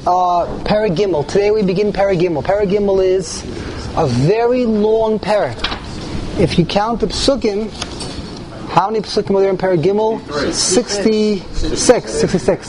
Perek Gimel. Today we begin Perek Gimel. Perek Gimel is a very long perek. If you count the psukim, how many psukim are there in Perek Gimel? 66.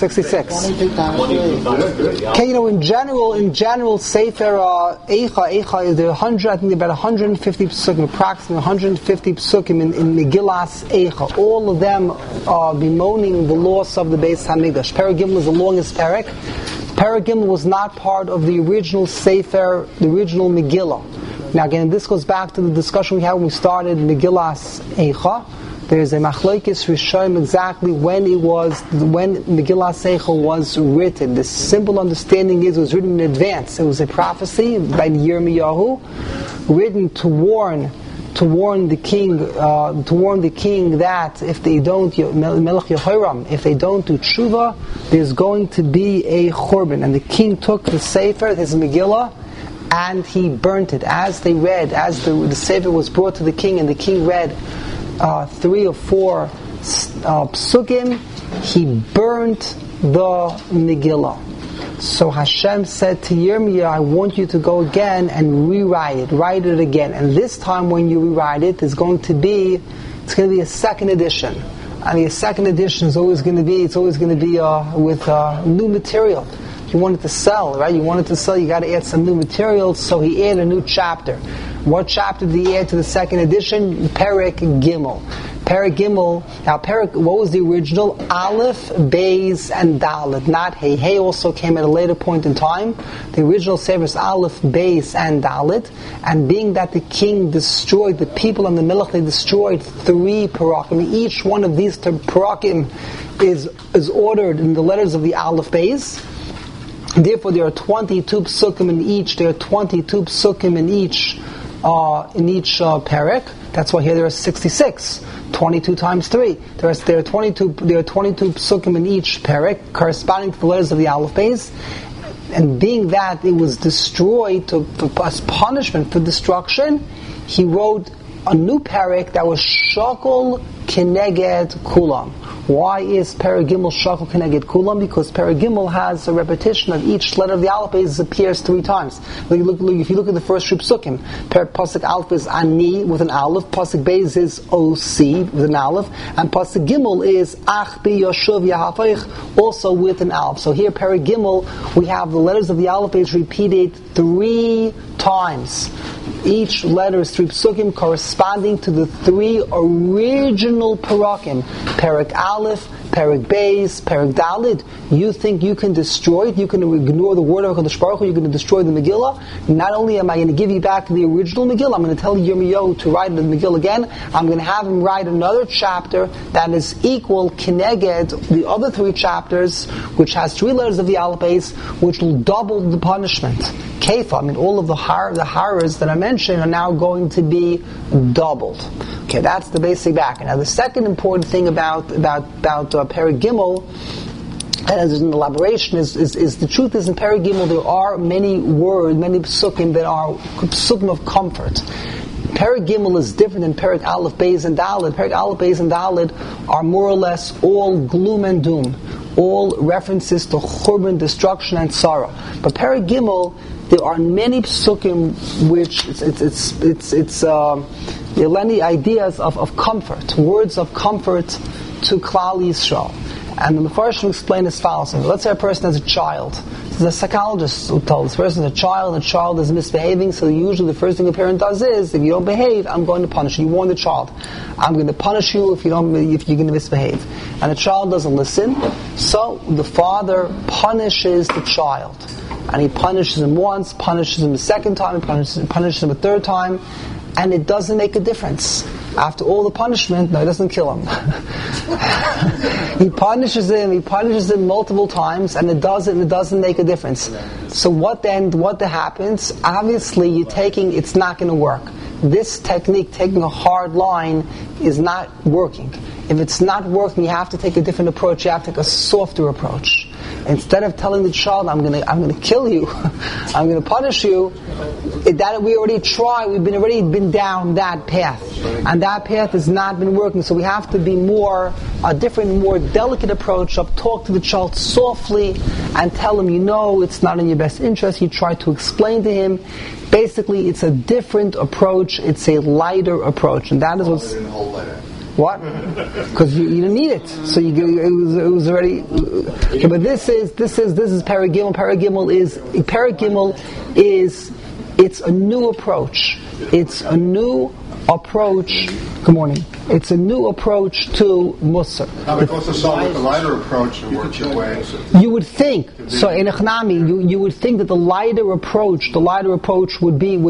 Okay, in general, Sefer Eicha is there 100, I think about 150 psukim, approximately 150 psukim in Megillas Eicha. All of them are bemoaning the loss of the Beis Hamikdash. Perek Gimel is the longest perek. Perek Gimel was not part of the original Sefer, the original Megillah. Now again, this goes back to the discussion we had when we started Megillas Eicha. There's a machlokes Rishonim exactly when Megillas Eicha was written. The simple understanding is it was written in advance. It was a prophecy by Yirmiyahu, written to warn the king that if they don't, Melech Yehoram, if they don't do tshuva, there's going to be a churban. And the king took the Sefer, his Megillah, and he burnt it. As the Sefer was brought to the king, and the king read 3 or 4 psukim, he burnt the Megillah. So Hashem said to Yirmiyah, I want you to go again and write it again. And this time when you rewrite it, it's going to be a second edition. And the second edition is always going to be with new material. You want it to sell, right? You got to add some new material, so he added a new chapter. What chapter did he add to the second edition? Perek Gimel. Perek Gimel, what was the original? Aleph, Beis, and Dalet, not Hey. Hey also came at a later point in time. The original Sefer is Aleph, Beis, and Dalet. And being that the king destroyed the people on the Melech, they destroyed 3 parakim. Each one of these parakim is ordered in the letters of the Aleph, Beis. Therefore, there are 22 psukim in each. There are 22 psukim in each perek. That's why here there are 66. 22 times 3. There are 22 psukim in each perek, corresponding to the letters of the Aleph Beis. And being that it was destroyed as punishment for destruction, he wrote a new perek that was shakol keneged kulam. Why is Perek Gimel shakol keneged kulam? Because Perek Gimel has a repetition of each letter of the Aleph Beis appears 3 times. If you look at the first 3 psukim, Pasuk Aleph is Ani with an Aleph, Pasuk Beis is Osi with an Aleph, and Pasuk Gimel is Ach bi Yoshuv Yahafich also with an Aleph. So here Perek Gimel, we have the letters of the Aleph Beis repeated 3 times. Each letter is 3 psukim corresponding to the 3 original parakim. Perek Aleph, Perek Beis, Perek Dalet. You think you can destroy it? You can ignore the word of HaKadosh Baruch Hu? You're going to destroy the Megillah? Not only am I going to give you back the original Megillah, I'm going to tell Yirmiyahu to write the Megillah again. I'm going to have him write another chapter that is equal, keneged, the other 3 chapters, which has 3 letters of the Aleph Beis, which will double the punishment. Kefa, all of the horrors that I mentioned are now going to be doubled. Okay, that's the basic background. Now, the second important thing about Perek Gimel, as an elaboration, is the truth is in Perek Gimel there are many words, many psukim that are psukim of comfort. Perek Gimel is different than Perek Aleph, Beis, and Dalet. Perek Aleph, Beis, and Dalet are more or less all gloom and doom, all references to churban, destruction, and sorrow. But Perek Gimel, there are many psukim which there are many ideas of comfort, words of comfort to Klal Yisrael. And the Mefarshim explain as follows. Let's say a person has a child. There's a psychologist who told this person has a child, the child is misbehaving, so usually the first thing a parent does is, if you don't behave, I'm going to punish you. You warn the child, I'm going to punish you if you're going to misbehave. And the child doesn't listen, so the father punishes the child. And he punishes him once, punishes him a second time, punishes him a third time, and it doesn't make a difference. After all the punishment, no, it doesn't kill him. He punishes him multiple times, and it doesn't make a difference. So what happens? Obviously, it's not going to work. This technique, taking a hard line, is not working. If it's not working, you have to take a different approach. You have to take a softer approach. instead of telling the child, I'm gonna kill you, I'm gonna punish you, that we already tried, we've already been down that path, and that path has not been working. So we have to be a different, more delicate approach of talk to the child softly and tell him, it's not in your best interest. You try to explain to him. Basically, it's a different approach. It's a lighter approach, and that is what's. What? Because you didn't need it, so it was already. Okay, but this is Paragimel. Paragimel is it's a new approach. It's a new approach. Good morning. It's a new approach to Musar. Now, because it's a lighter approach to work your way. You would think so. In Echnami, you would think that the lighter approach would be.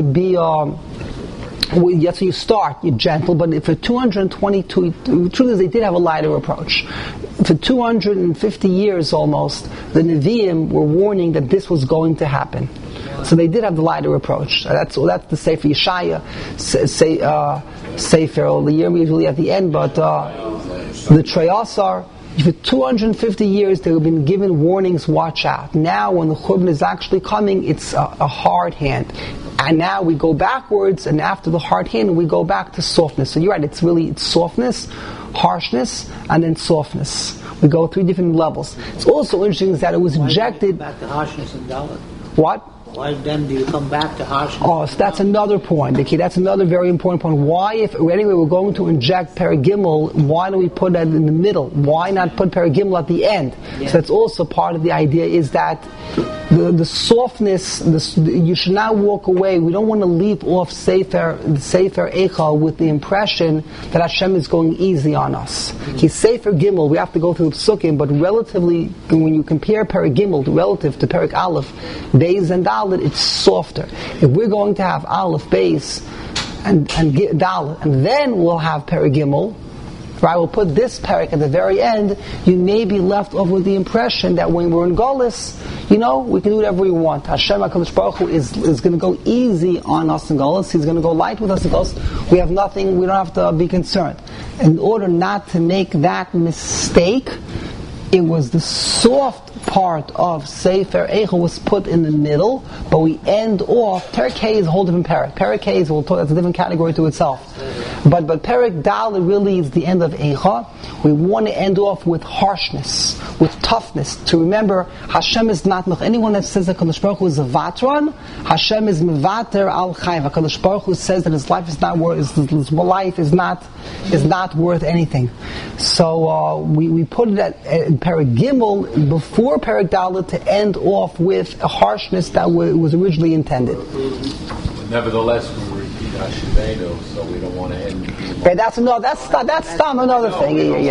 Yes, so you start, you're gentle, but for 222, the truth is they did have a lighter approach. For 250 years almost, the Nevi'im were warning that this was going to happen. So they did have the lighter approach. That's the Sefer Yeshaya, Sefer, the year usually at the end, but the Treyasar, for 250 years they have been given warnings, watch out. Now when the Churban is actually coming, it's a hard hand. And now we go backwards, and after the hard hand, we go back to softness. So you're right, it's softness, harshness, and then softness. We go 3 different levels. It's also interesting that it was injected. Back to harshness and Dalit. What? Why then do you come back to harshness? Oh, so that's another point. Okay, that's another very important point. Why, if anyway we're going to inject Paragimel, why do we put that in the middle? Why not put Paragimel at the end? Yeah. So that's also part of the idea, is that the softness, you should not walk away. We don't want to leave off Sefer Eicha with the impression that Hashem is going easy on us. He's Sefer Gimel, we have to go through the Psukim, but relatively, when you compare Paragimel relative to Parak Aleph, Beis and Dalet, it's softer. If we're going to have Aleph, Beis, and Dalet, and then we'll have Paragimel, right, we'll put this parak at the very end, you may be left off with the impression that when we're in Golus, we can do whatever we want. Hashem HaKadosh Baruch Hu is going to go easy on us in Golus. He's going to go light with us in Golus. We have nothing, we don't have to be concerned. In order not to make that mistake, it was the soft part of Sefer Eicha was put in the middle, but we end off. Perek Hay is a whole different parak. Perek Hay is, that's a different category to itself. But Perek Dalet really is the end of Eicha. We want to end off with harshness, with toughness. To remember, Hashem is not anyone that says that HaKadosh Baruch Hu is a vatran. Hashem is mevater al chayv. HaKadosh Baruch Hu says that his life is not worth. His life is not worth anything. So we put it at Perek Gimel before Perek Dalet to end off with a harshness that was originally intended. Nevertheless, we repeat Hashemenu, so we don't want to end. Okay, that's another thing. Yeah.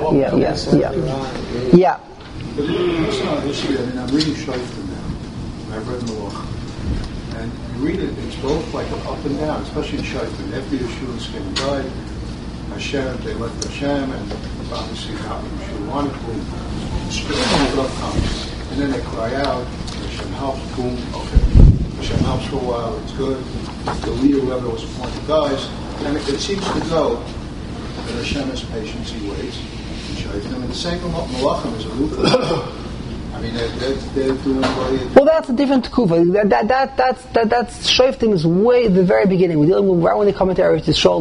It's not this year. I'm reading Shoftim now. I've read Malach. And you read it, it's both like up and down, especially in Shoftim. After Yeshua's skin died, Hashem, they left Hashem, and obviously not what Yeshua wanted to. Up comes. And then they cry out, Hashem helps, boom, okay. Hashem helps for a while, it's good. The leader, whoever was appointed, dies. And it seems to go that Hashem has patience, he waits. And the same Malachim is a Lupa. I mean, they're doing well, that's a different kufa. That's Shoftim is way at the very beginning. We're dealing with right when they come into Eretz Yisrael.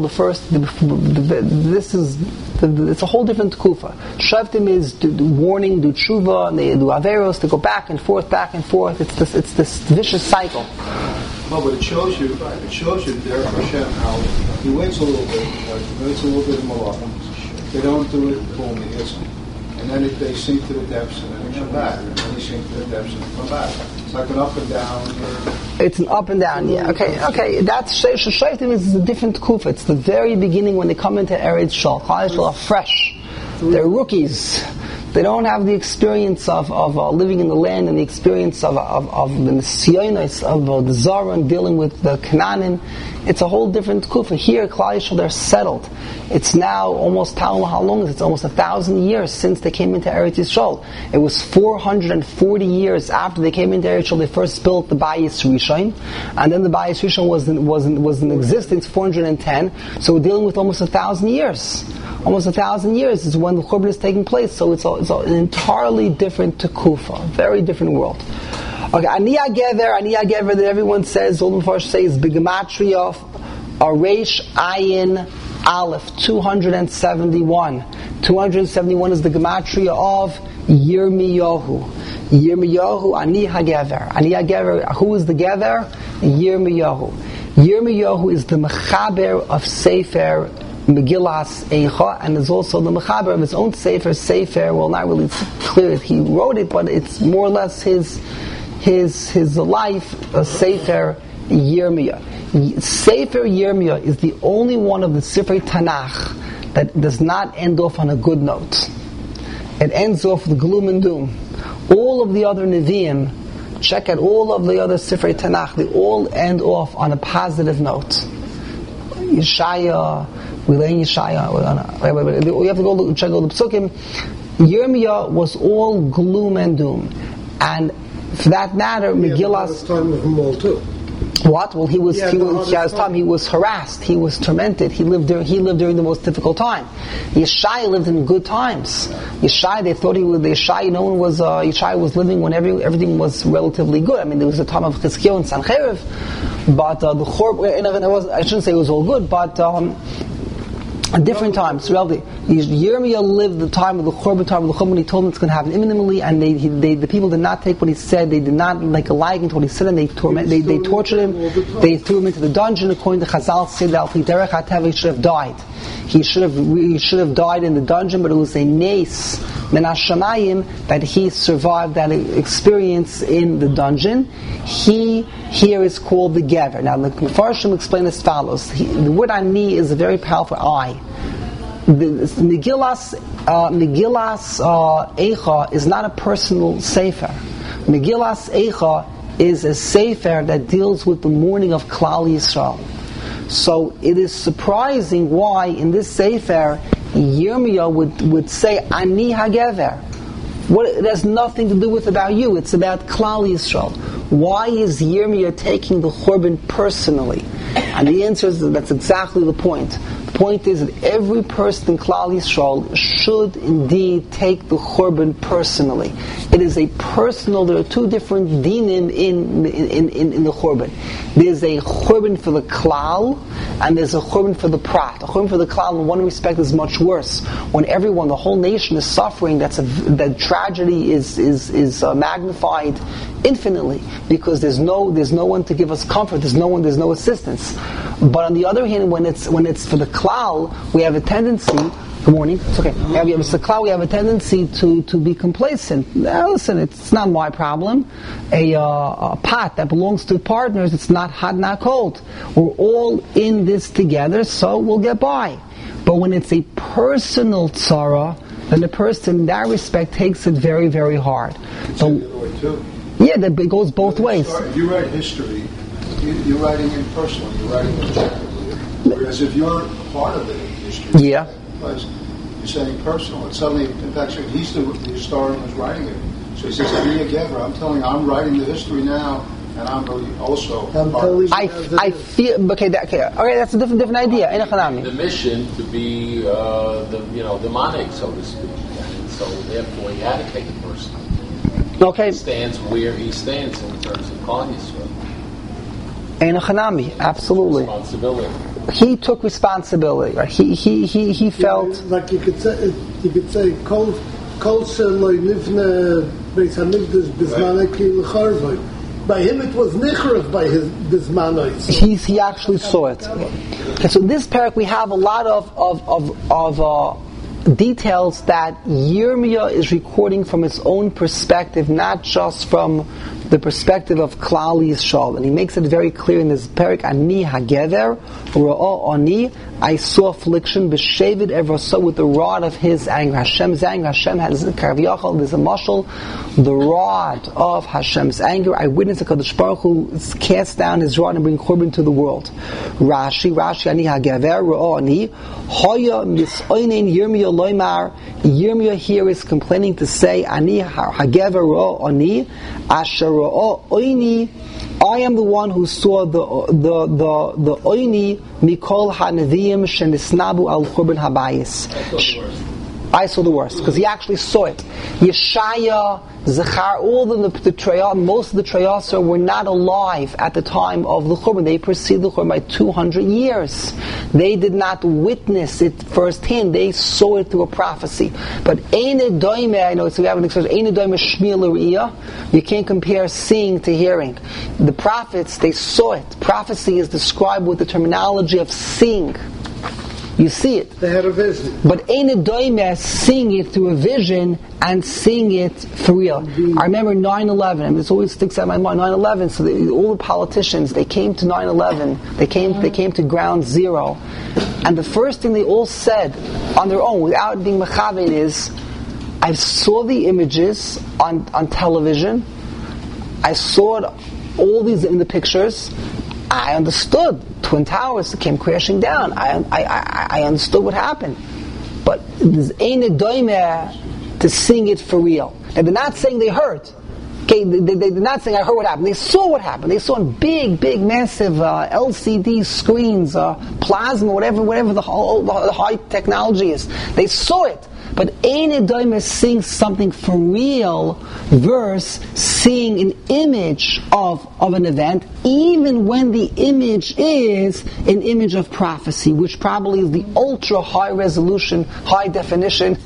It's a whole different kufa. Shoftim is do warning, do tshuva, and they do averos. They go back and forth. It's this vicious cycle. No, but it shows you there Hashem how he waits a little bit. He waits a little bit in Malachim. They don't do it, boom, he hits them. And then they sink to the depths and then they come back. And then they sink to the depths and they come back. It's like an up and down. It's an up and down, yeah. Okay. That's Shoftim is a different kufa. It's the very beginning when they come into Eretz Yisrael. Klal Yisrael are fresh. They're rookies. They don't have the experience of living in the land and the experience of the Nisyonos, of the Zaron, dealing with the Canaanim. It's a whole different kufa. Here, Klal Yisrael, they're settled. It's now almost, how long is it? It's almost 1,000 years since they came into Eretz Yisrael. It was 440 years after they came into Eretz Yisrael, they first built the Bayis Rishon, and then the Bayis Rishon was in existence 410, so we're dealing with almost 1,000 years. almost 1,000 years is when the Churban is taking place. So it's an entirely different Tekufa, very different world. Okay, Ani HaGever that everyone says, Old Mepharsh says, B'gematria of Reish Ayin Aleph, 271. 271 is the gematria of Yirmiyahu. Yirmiyahu, Ani HaGever. Ani HaGever, who is the Gever? Yirmiyahu. Yirmiyahu is the Mechaber of Sefer Megillas Eicha, and is also the Mechaber of his own Sefer. Well, not really clear that he wrote it, but it's more or less his life, Sefer Yirmiyah. Sefer Yirmiyah is the only one of the Sifrei Tanakh that does not end off on a good note. It ends off with gloom and doom. All of the other Nevi'im, check out all of the other Sifrei Tanakh, they all end off on a positive note. Yeshaya, we learn Yeshaya. You have to go check out the Psukim. Yirmiyah was all gloom and doom. And for that matter, Megillas... time of them all too. What? Well, he was harassed, he was tormented, he lived during the most difficult time. Yeshaya lived in good times. Yeshaya, they thought Yeshaya was living when everything was relatively good. I mean, there was a time of Chizkiyahu and Sancheriv, but the Churban, I shouldn't say it was all good, but at different times. Yirmiyah lived the time of the Churban, when he told them it's going to happen imminently, and the people did not take what he said. They did not like a liking to what he said, and they tortured him. They threw him into the dungeon. According to Chazal, said that he should have died. He should have died in the dungeon, but it was a nes min hashamayim that he survived that experience in the dungeon. He here is called the Gever. Now the Mepharshim explain as follows. The word ani is a very powerful I. The Megillas Eicha is not a personal sefer. Megillas Eicha is a sefer that deals with the mourning of Klal Yisrael. So it is surprising why in this sefer Yirmiyah would say Ani HaGever. It has nothing to do with about you. It's about Klal Yisrael. Why is Yirmiyah taking the Churban personally? And the answer is that's exactly the point. The point is that every person in Klal Yisrael should indeed take the Churban personally. It is a personal. There are two different dinim in the Churban. There's a Churban for the Klal, and there's a Churban for the Prat. A Churban for the Klal, in one respect, is much worse. When the whole nation is suffering, that tragedy is magnified infinitely, because there's no one to give us comfort. There's no assistance. But on the other hand, when it's for the Klal, we have a tendency. Good morning. It's okay. It's the Klal. We have a tendency to be complacent. Now, listen, it's not my problem. A pot that belongs to partners, it's not hot, not cold. We're all in this together, so we'll get by. But when it's a personal tzara, then the person in that respect takes it very, very hard. Yeah, that it goes both ways. If you write history, you're writing it personally, you're writing it objectively. Whereas if you're part of it in history, yeah, you're saying personal. It's suddenly, in fact, he's the historian who's writing it. So he says, Ani HaGever, I'm telling you, I'm writing the history now, and I'm also I feel okay. That's a different idea. The mission to be the monarch, so to speak, and so therefore he had to take it personally. Okay. He stands where he stands in terms of Klal Yisrael. Ein Hanami, absolutely. Responsibility. He took responsibility. Right? He felt like you could say kol sheloi nivne beis hamikdash bizmanei ki l'charvoi. By him it was nichrav by his bizmanei. He actually saw it. Okay, so in this parak we have a lot of details that Yirmiyah is recording from his own perspective, not just from the perspective of Klal Yisrael. And he makes it very clear in this parak, Ani HaGever, Ra'o Ani, I saw affliction, B'shevet Evroso, with the rod of his anger. Hashem's anger, Hashem has a Karaviyachal, there's a mashal, the rod of Hashem's anger. I witnessed the Kadosh Baruch Hu cast down his rod and bring Churban to the world. Rashi, Ani HaGever, Ra'o Ani, Hoya Misoinen Yirmiyah Loimar. Yirmiyah here is complaining to say, Ani HaGever, Ra'o Ani, Asher Ra'o Oini, I am the one who saw the oini mikol hanavim shenisnabu al churban habayis. I saw the worst because he actually saw it. Yeshaya, Zechar, all the most of the Treyasar were not alive at the time of the Churban. They preceded the Churban by 200 years. They did not witness it firsthand. They saw it through a prophecy. But Eine Doime, I know, so we have an expression, Eine Doime Shmiel L'Ri'ah. You can't compare seeing to hearing. The prophets, they saw it. Prophecy is described with the terminology of seeing. You see it. They had a vision. But Eine Doime, seeing it through a vision and seeing it for real. I remember 9/11, and this always sticks out in my mind. 9/11. So all the politicians, they came to 9/11. They came to ground zero, and the first thing they all said on their own, without being mechaven, is, "I saw the images on television. I saw it, all these in the pictures. I understood. Twin Towers came crashing down. I understood what happened. But there's Eine Doime to seeing it for real. And they're not saying they heard. Okay, they're not saying I heard what happened. They saw what happened. They saw in big, massive LCD screens, plasma, whatever the high technology is. They saw it. But Eine Doime is seeing something for real versus seeing an image of an event, even when the image is an image of prophecy, which probably is the ultra high resolution, high definition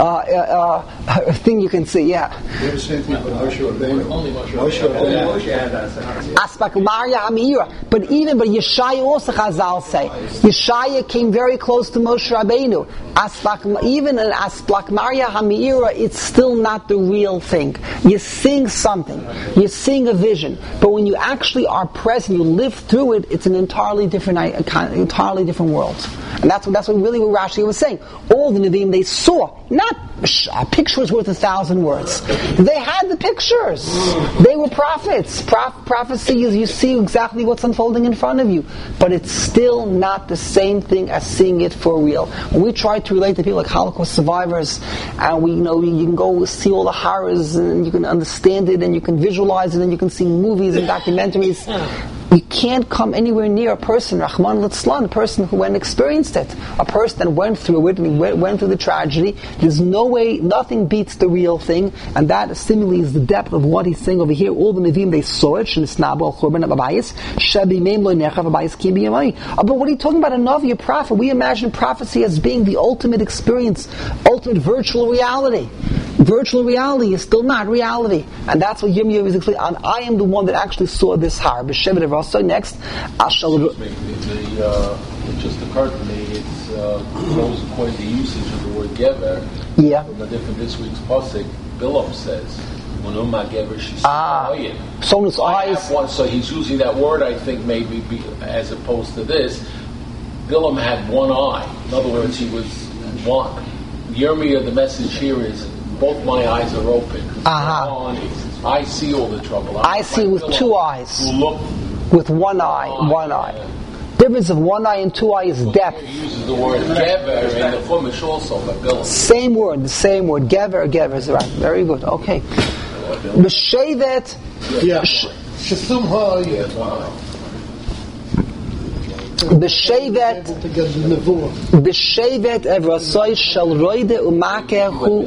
thing you can see. Yeah. You have the same thing with Moshe Rabbeinu. Moshe Rabbeinu. Aspect Maria Hamira. But Yeshaya also Chazal say Yeshaya came very close to Moshe Rabbeinu. Even an Aspect Maria Hamira, it's still not the real thing. You're seeing something. You're seeing a vision. But when you actually are present, you live through it, it's an entirely different world. And that's what Rashi was saying. All the Nevi'im they saw, not a picture is worth 1,000 words. They had the pictures. They were prophets. Prophecy is you see exactly what's unfolding in front of you. But it's still not the same thing as seeing it for real. When we try to relate to people like Holocaust survivors, and you can go see all the horrors, and you can understand it, and you can visualize it, and you can see movies and documentaries. You can't come anywhere near a person, Rahman Litzlan, a person who went and experienced it, a person that went through it and went through the tragedy. There's no way, nothing beats the real thing, and that similarly is the depth of what he's saying over here. All the Nevi'im, they saw it. But what are you talking about, a Navi, a prophet? We imagine prophecy as being the ultimate experience, ultimate virtual reality. Virtual reality is still not reality, and that's what Yirmiyah is explaining. And I am the one that actually saw this har. B'Shevet Rasa. Next, it just occurred to me. It's goes according to the usage of the word gever. Yeah. From a different this week's pasuk, Bilam says, Someone's eyes. So he's using that word, I think, maybe as opposed to this. Bilam had one eye. In other words, he was one. Yirmiyah, the message here is, both my eyes are open. I see all the trouble. I see with two eyes. Look with one eye. Difference of one eye and two eyes is depth. He uses the word gever and the Chumash also, but Bilam. Same word. Gever is right. Very good. Okay. B'Shevet. Yeah. Shesumha. B'Shevet Evrasoi Shel Roide Umakeh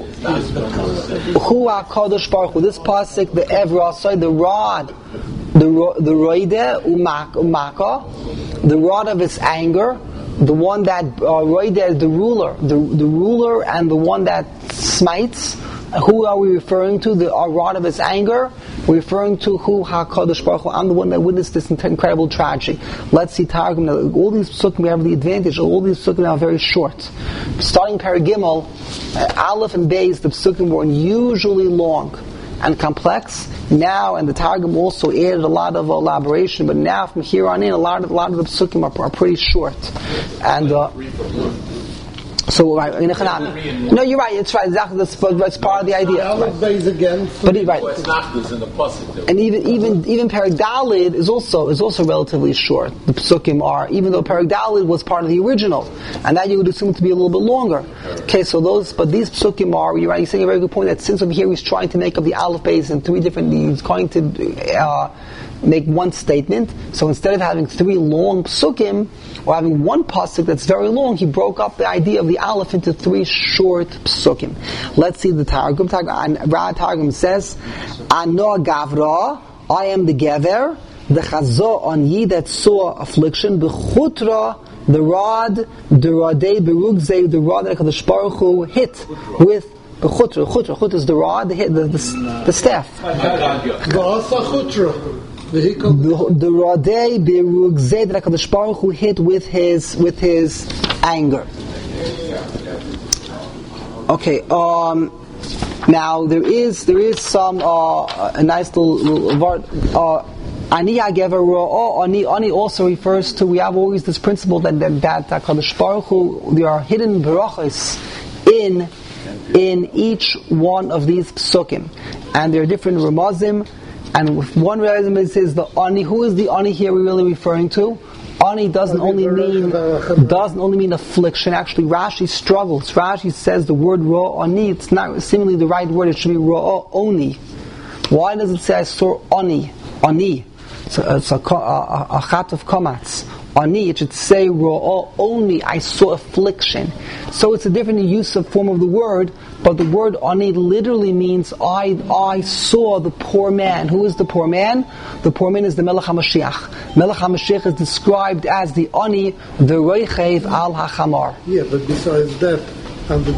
Hu HaKadosh Baruch Hu. This pasuk, the Evrasoi, the rod, the Roide Umaka, the rod of its anger, the one that Roide is the ruler, the ruler, and the one that smites. Who are we referring to? The rod of its anger. We're referring to who HaKadosh Baruch Hu. I'm the one that witnessed this incredible tragedy. Let's see Targum. All these psukim, we have the advantage. All these psukim are very short. Starting Paragimel, Aleph and Beis, the psukim were unusually long and complex. Now, and the Targum also added a lot of elaboration. But now, from here on in, a lot of the psukim are pretty short. And so, right, no, you're right. It's right. Exactly. That's part of the idea. Right. Again, but right. And even Perek Dalid is also relatively short. The psukim are, even though Perek Dalid was part of the original, and that you would assume to be a little bit longer. Okay, so these psukim are. You're right. You're saying a very good point that since over here he's trying to make up the Aleph Beis in three different. He's going to make one statement. So instead of having 3 long psukim, or having one pasuk that's very long, he broke up the idea of the aleph into 3 short psukim. Let's see the Targum. Targum says, Ano Gavra, I am the Gever, the Chazo on ye that saw affliction, B'chutra, the rod, the Radei Berugzei, the rod that HaKadosh Baruch Hu hit with the chutra. Chutra is the rod, the staff. The Radei Berugzei that HaKadosh Baruch Hu hit with his anger. Okay. Now there is some a nice little word. Ani Hagever Ro'o. Ani also refers to, we have always this principle that HaKadosh Baruch Hu, there are hidden berachos in each one of these psukim, and there are different ramazim. And with one ramazim it says the Ani. Who is the Ani here we're really referring to? Ani doesn't only mean affliction. Actually, Rashi struggles. Rashi says the word Ro'o Ani, it's not seemingly the right word. It should be Ro'o Oni. Why does it say I saw Ani? Ani. It's a chat of komats. Ani, it should say Ro'o Oni, I saw affliction. So it's a different use of form of the word, but the word Ani literally means I saw the poor man. Who is the poor man? The poor man is the Melech HaMashiach. Melech HaMashiach is described as the Ani, the Roichev al HaChamar. Yeah, but besides that, on the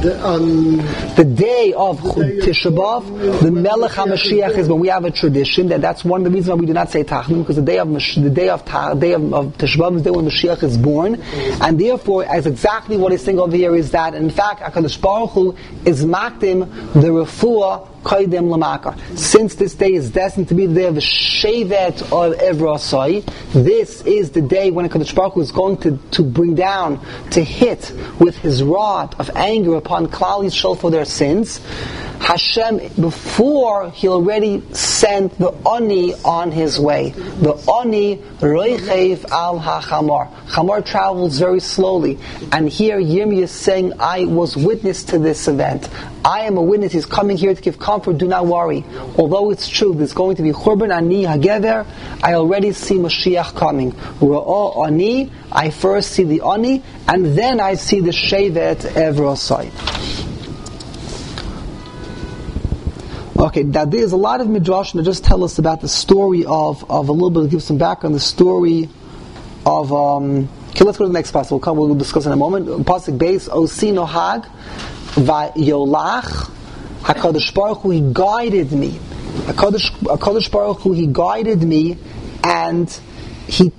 day of Tisha B'Av, the Melech HaMashiach is when we have a tradition that's one of the reasons why we do not say Tachnun, because the day of Tisha B'Av is the day when Mashiach is born, and therefore, as exactly what he's saying over here is that in fact HaKadosh Baruch Hu is makdim the refuah Kaidem Lamaka. Since this day is destined to be the day of the Shevet of Evrasai, this is the day when HaKadosh Baruch Hu is going to bring down, to hit with his rod of anger upon Klal Yisrael for their sins. Hashem, before he already sent the Ani on his way. The Ani Roichev al HaChamar. Chamar travels very slowly. And here Yirmiyah is saying, I was witness to this event. I am a witness. He's coming here to give comfort. Do not worry. Although it's true, there's going to be Churban Ani Hagever. I already see Mashiach coming. Ra'o Ani. I first see the Ani, and then I see the Shevet Evrosai. Okay, now there's a lot of midrash that just tell us about the story of a little bit, give some background, the story of, okay, let's go to the next pasuk. We'll discuss in a moment. Pasuk base, Osi Nohag, Vayolach, HaKadosh Baruch Hu, he guided me. HaKadosh Baruch Hu, he guided me, and he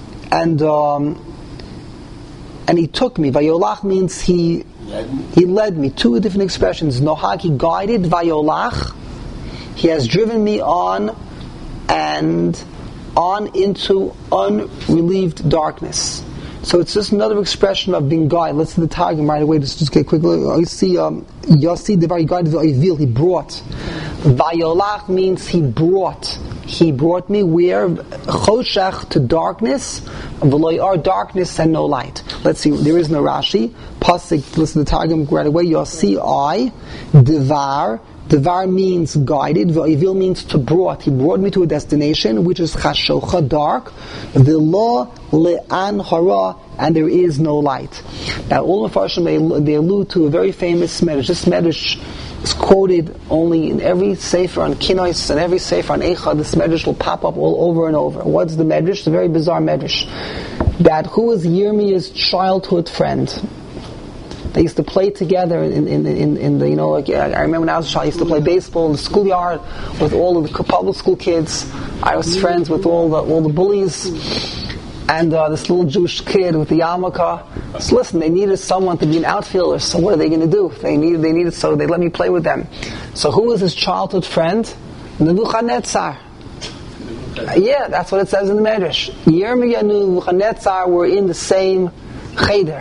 took me. Vayolach means he led me. 2 different expressions. Nohag, he guided. Vayolach, he has driven me on and on into unrelieved darkness. So it's just another expression of being guided. Let's see the Targum right away. Just get quickly. I see Yossi the very guided Vayivil. He brought. Vayolach means he brought. He brought me where? Choshech, to darkness. V'loyar, darkness and no light. Let's see. There is no Rashi. Pasuk. Listen to the Targum right away. Yossi I Devar. Devar means guided. V'ayivil means to brought. He brought me to a destination which is chashocha, dark. V'lo le'an hara, and there is no light. Now, all the Farshim, they allude to a very famous medrash. This medrash is quoted only in every sefer on Kinois and every sefer on Eicha. This medrash will pop up all over and over. What's the medrash? It's a very bizarre medrash. That who was Yirmiyah's childhood friend? They used to play together in the, like, I remember when I was a child, I used to play baseball in the schoolyard with all of the public school kids. I was friends with all the bullies. And this little Jewish kid with the yarmulke. So listen, they needed someone to be an outfielder, so what are they going to do? They needed, so they let me play with them. So who was his childhood friend? Nebuchadnezzar. Yeah, that's what it says in the Medrash. Yirmiyah and Nebuchadnezzar were in the same cheder.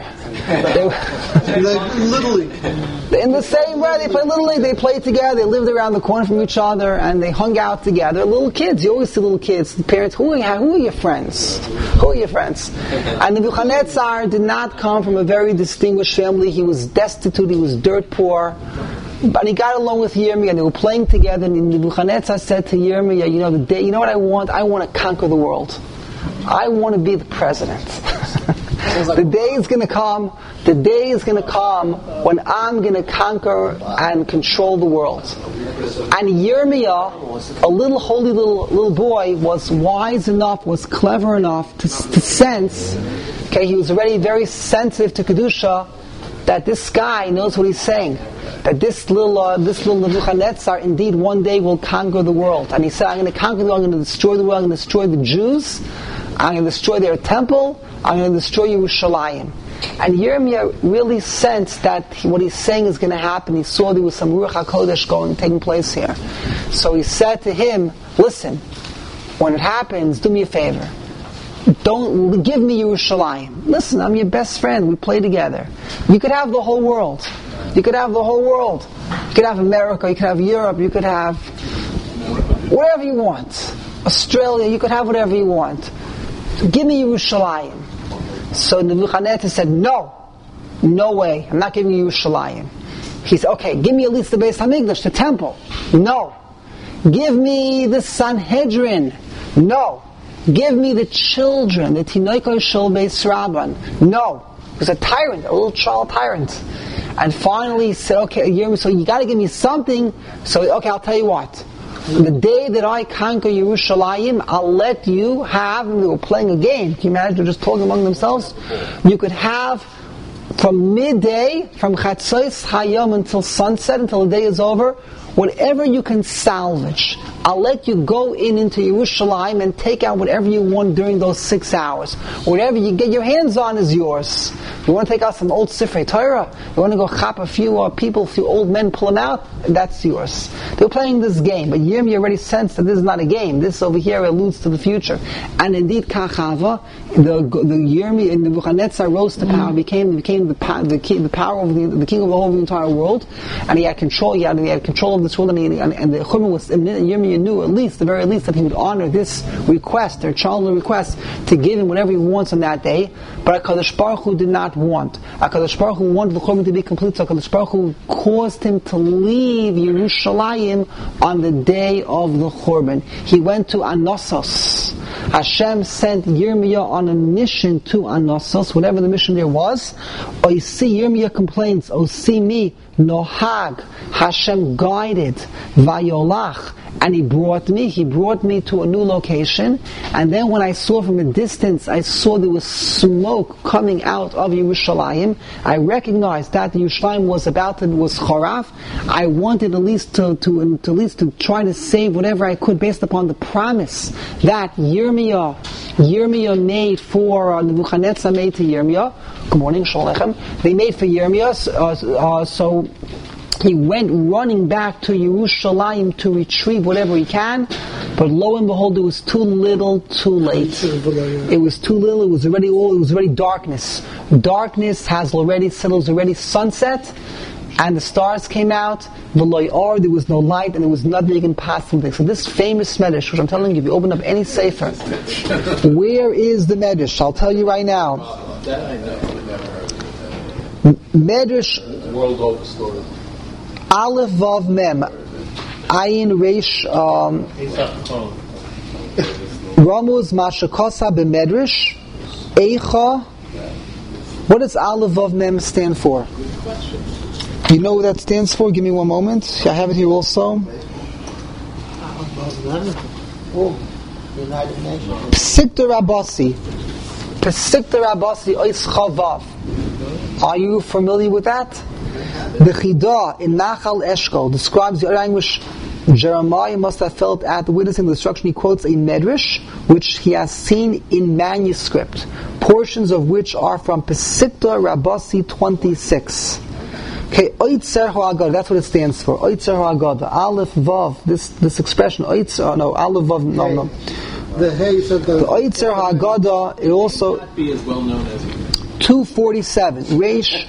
Little League. In the same way, they played Little League, they played together, they lived around the corner from each other, and they hung out together. Little kids, you always see little kids, the parents, who are your friends? Who are your friends? And Nebuchadnezzar did not come from a very distinguished family. He was destitute, he was dirt poor. But he got along with Yirmiyah, and they were playing together, and Nebuchadnezzar said to Yirmiyah, you know what I want? I want to conquer the world. I want to be the president. The day is going to come when I'm going to conquer and control the world. And Yirmiyah, a little holy little boy, was wise enough, was clever enough to sense, he was already very sensitive to Kedusha, that this guy knows what he's saying. That this little Nebuchadnezzar indeed one day will conquer the world. And he said, I'm going to conquer the world, I'm going to destroy the world, I'm going to destroy the Jews, I'm going to destroy their temple, I'm going to destroy Yerushalayim. And Yirmiyah really sensed that what he's saying is going to happen. He saw there was some Ruach HaKodesh taking place here. So he said to him, listen, when it happens, do me a favor. Don't give me Yerushalayim. Listen, I'm your best friend. We play together. You could have the whole world. You could have the whole world. You could have America. You could have Europe. You could have whatever you want. Australia. You could have whatever you want. Give me Yerushalayim. So Nebuchadnezzar said, no way. I'm not giving you Yerushalayim. He said, okay, give me at least the Beis Hamikdash, the temple. No. Give me the Sanhedrin. No. Give me the children, the Tinoikoi Shel Beis Rabban. No. He was a tyrant, a little child tyrant. And finally he said, okay, so you got to give me something. So, okay, I'll tell you what. The day that I conquer Yerushalayim, I'll let you have, and they were playing a game. Can you imagine? They're just talking among themselves. You could have from midday, from Chatzos Hayom until sunset, until the day is over, whatever you can salvage. I'll let you go into Yerushalayim and take out whatever you want during those 6 hours. Whatever you get your hands on is yours. You want to take out some old Sifrei Torah? You want to go chop a few people, a few old men, pull them out? That's yours. They were playing this game, but Yirmiyah already sensed that this is not a game. This over here alludes to the future. And indeed, Kachava, the Yirmiyah and Nebuchadnezzar rose to power, became the power of the king of the whole entire world, and he had control. He had control of this world, and the Churban was imminent. And Yirmiyah knew, at least, the very least, that he would honor this request, their childhood request, to give him whatever he wants on that day. But HaKadosh Baruch Hu did not want. HaKadosh Baruch Hu wanted the Churban to be complete, so HaKadosh Baruch Hu caused him to leave Yerushalayim on the day of the Churban. He went to Anossos. Hashem sent Yirmiyah on a mission to Anossos, whatever the mission there was. Yirmiyah complains, see me, Nohag, Hashem guided, Vayolach, and he brought me to a new location, and then when I saw from a distance, I saw there was smoke coming out of Yerushalayim. I recognized that Yerushalayim was Choraf. I wanted at least to try to save whatever I could based upon the promise that Yirmiyah made for Nebuchadnezzar made to Yirmiyah. Good morning, Shalom. They made for Yirmiyah, so he went running back to Yerushalayim to retrieve whatever he can, but lo and behold, it was too little, too late. It was too little. It was already darkness. Darkness has already settled. It was already sunset, and the stars came out. There was no light, and there was nothing you can possibly think. So this famous medrash, which I'm telling you, if you open up any sefer, where is the medrash? I'll tell you right now. That I know. I've never heard of that. Medrash. World over story. Aleph Vav Mem Ayin Reish Ramuz Mashakosa B'Medrash Eicha. What does Aleph Vav Mem stand for? You know what that stands for? Give me one moment. I have it here also. United Nations. Pesikta Rabasi Ois Chavav. Are you familiar with that? The Chidah in Nachal Eshkol describes the language Jeremiah must have felt at the witnessing the destruction. He quotes a medrash which he has seen in manuscript, portions of which are from Pesikta Rabasi 26. Okay, Oitzer Ha'agada, that's what it stands for. Oitzer Ha'agada, Aleph Vav. This expression, Oitzer, no, Aleph Vav, no. The Oitzer Ha'agada, it also Not be as well known as 247. Reish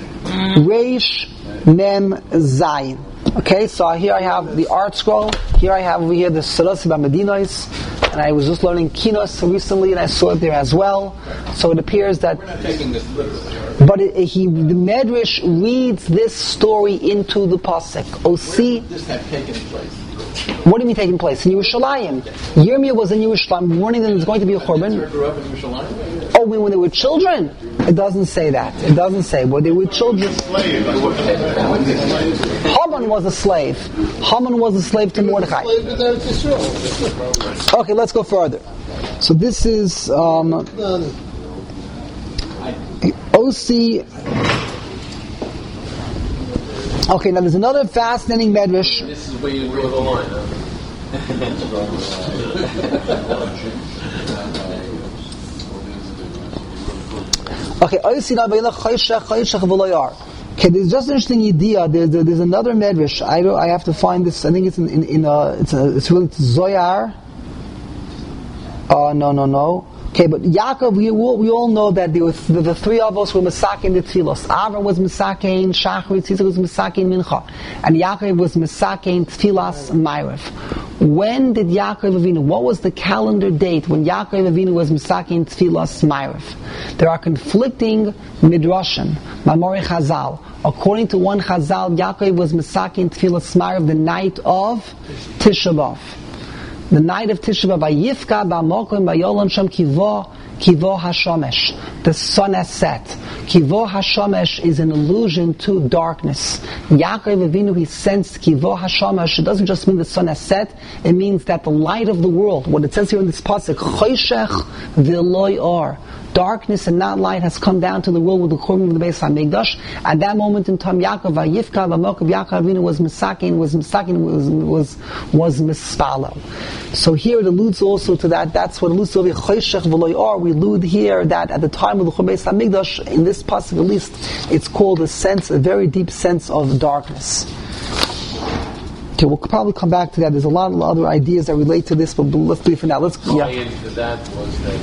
Mem Zayin. Okay, so here I have the art scroll. Here I have over here the Sarasi B'Medinos. and I was just learning Kinos recently, and I saw it there as well. So it appears that. We're not taking this literally. But the Medrash reads this story into the pasuk. Where this had taken place? What do you mean taking place? In Yerushalayim. Yirmiyah was in Yerushalayim, warning them there's going to be a Churban. Grew up in Yerushalayim? Oh, when they were children? It doesn't say that. It doesn't say. When they were children. Haman was a slave. Haman was a slave to Mordechai. Okay, let's go further. So this is OC. Okay, now there's another fascinating medrash. This is where you draw the line, huh? Okay, there's just an interesting idea. There's another medrash. I have to find this. I think it's it's really Zoyar. No. Okay, but Yaakov, we all know that the three of us were Mesakein the Tfilos. Avram was Mesakein Shachrit, Yitzchak was Mesakein Mincha, and Yaakov was Mesakein Tfilas Ma'ariv. When did Yaakov Avinu? What was the calendar date when Yaakov Avinu was Mesakein Tfilas Ma'ariv? There are conflicting midrashim. Mamori Chazal. According to one Chazal, Yaakov was Mesakein Tfilas Ma'ariv the night of Tisha B'Av. The night of Tisha B'Av, Yifka ba'mokim ba'yolam sham kivo hashomesh. The sun has set. Kivo hashomesh is an allusion to darkness. Yaakov Avinu, he sensed kivo hashomesh. It doesn't just mean the sun has set. It means that the light of the world, what it says here in this pasuk, choshech v'loi or. Darkness and not light has come down to the world with the Churban of the Beis HaMikdash. At that moment in time, Yaakov Avinu was Mesakein, was Mispalo. So here it alludes also to that. That's what alludes to Choshech v'loi or. We allude here that at the time of the Churban Beis HaMikdash, in this pasuk at least, it's called a very deep sense of darkness. Okay, we'll probably come back to that. There's a lot of other ideas that relate to this, but let's do it for now. Into that was that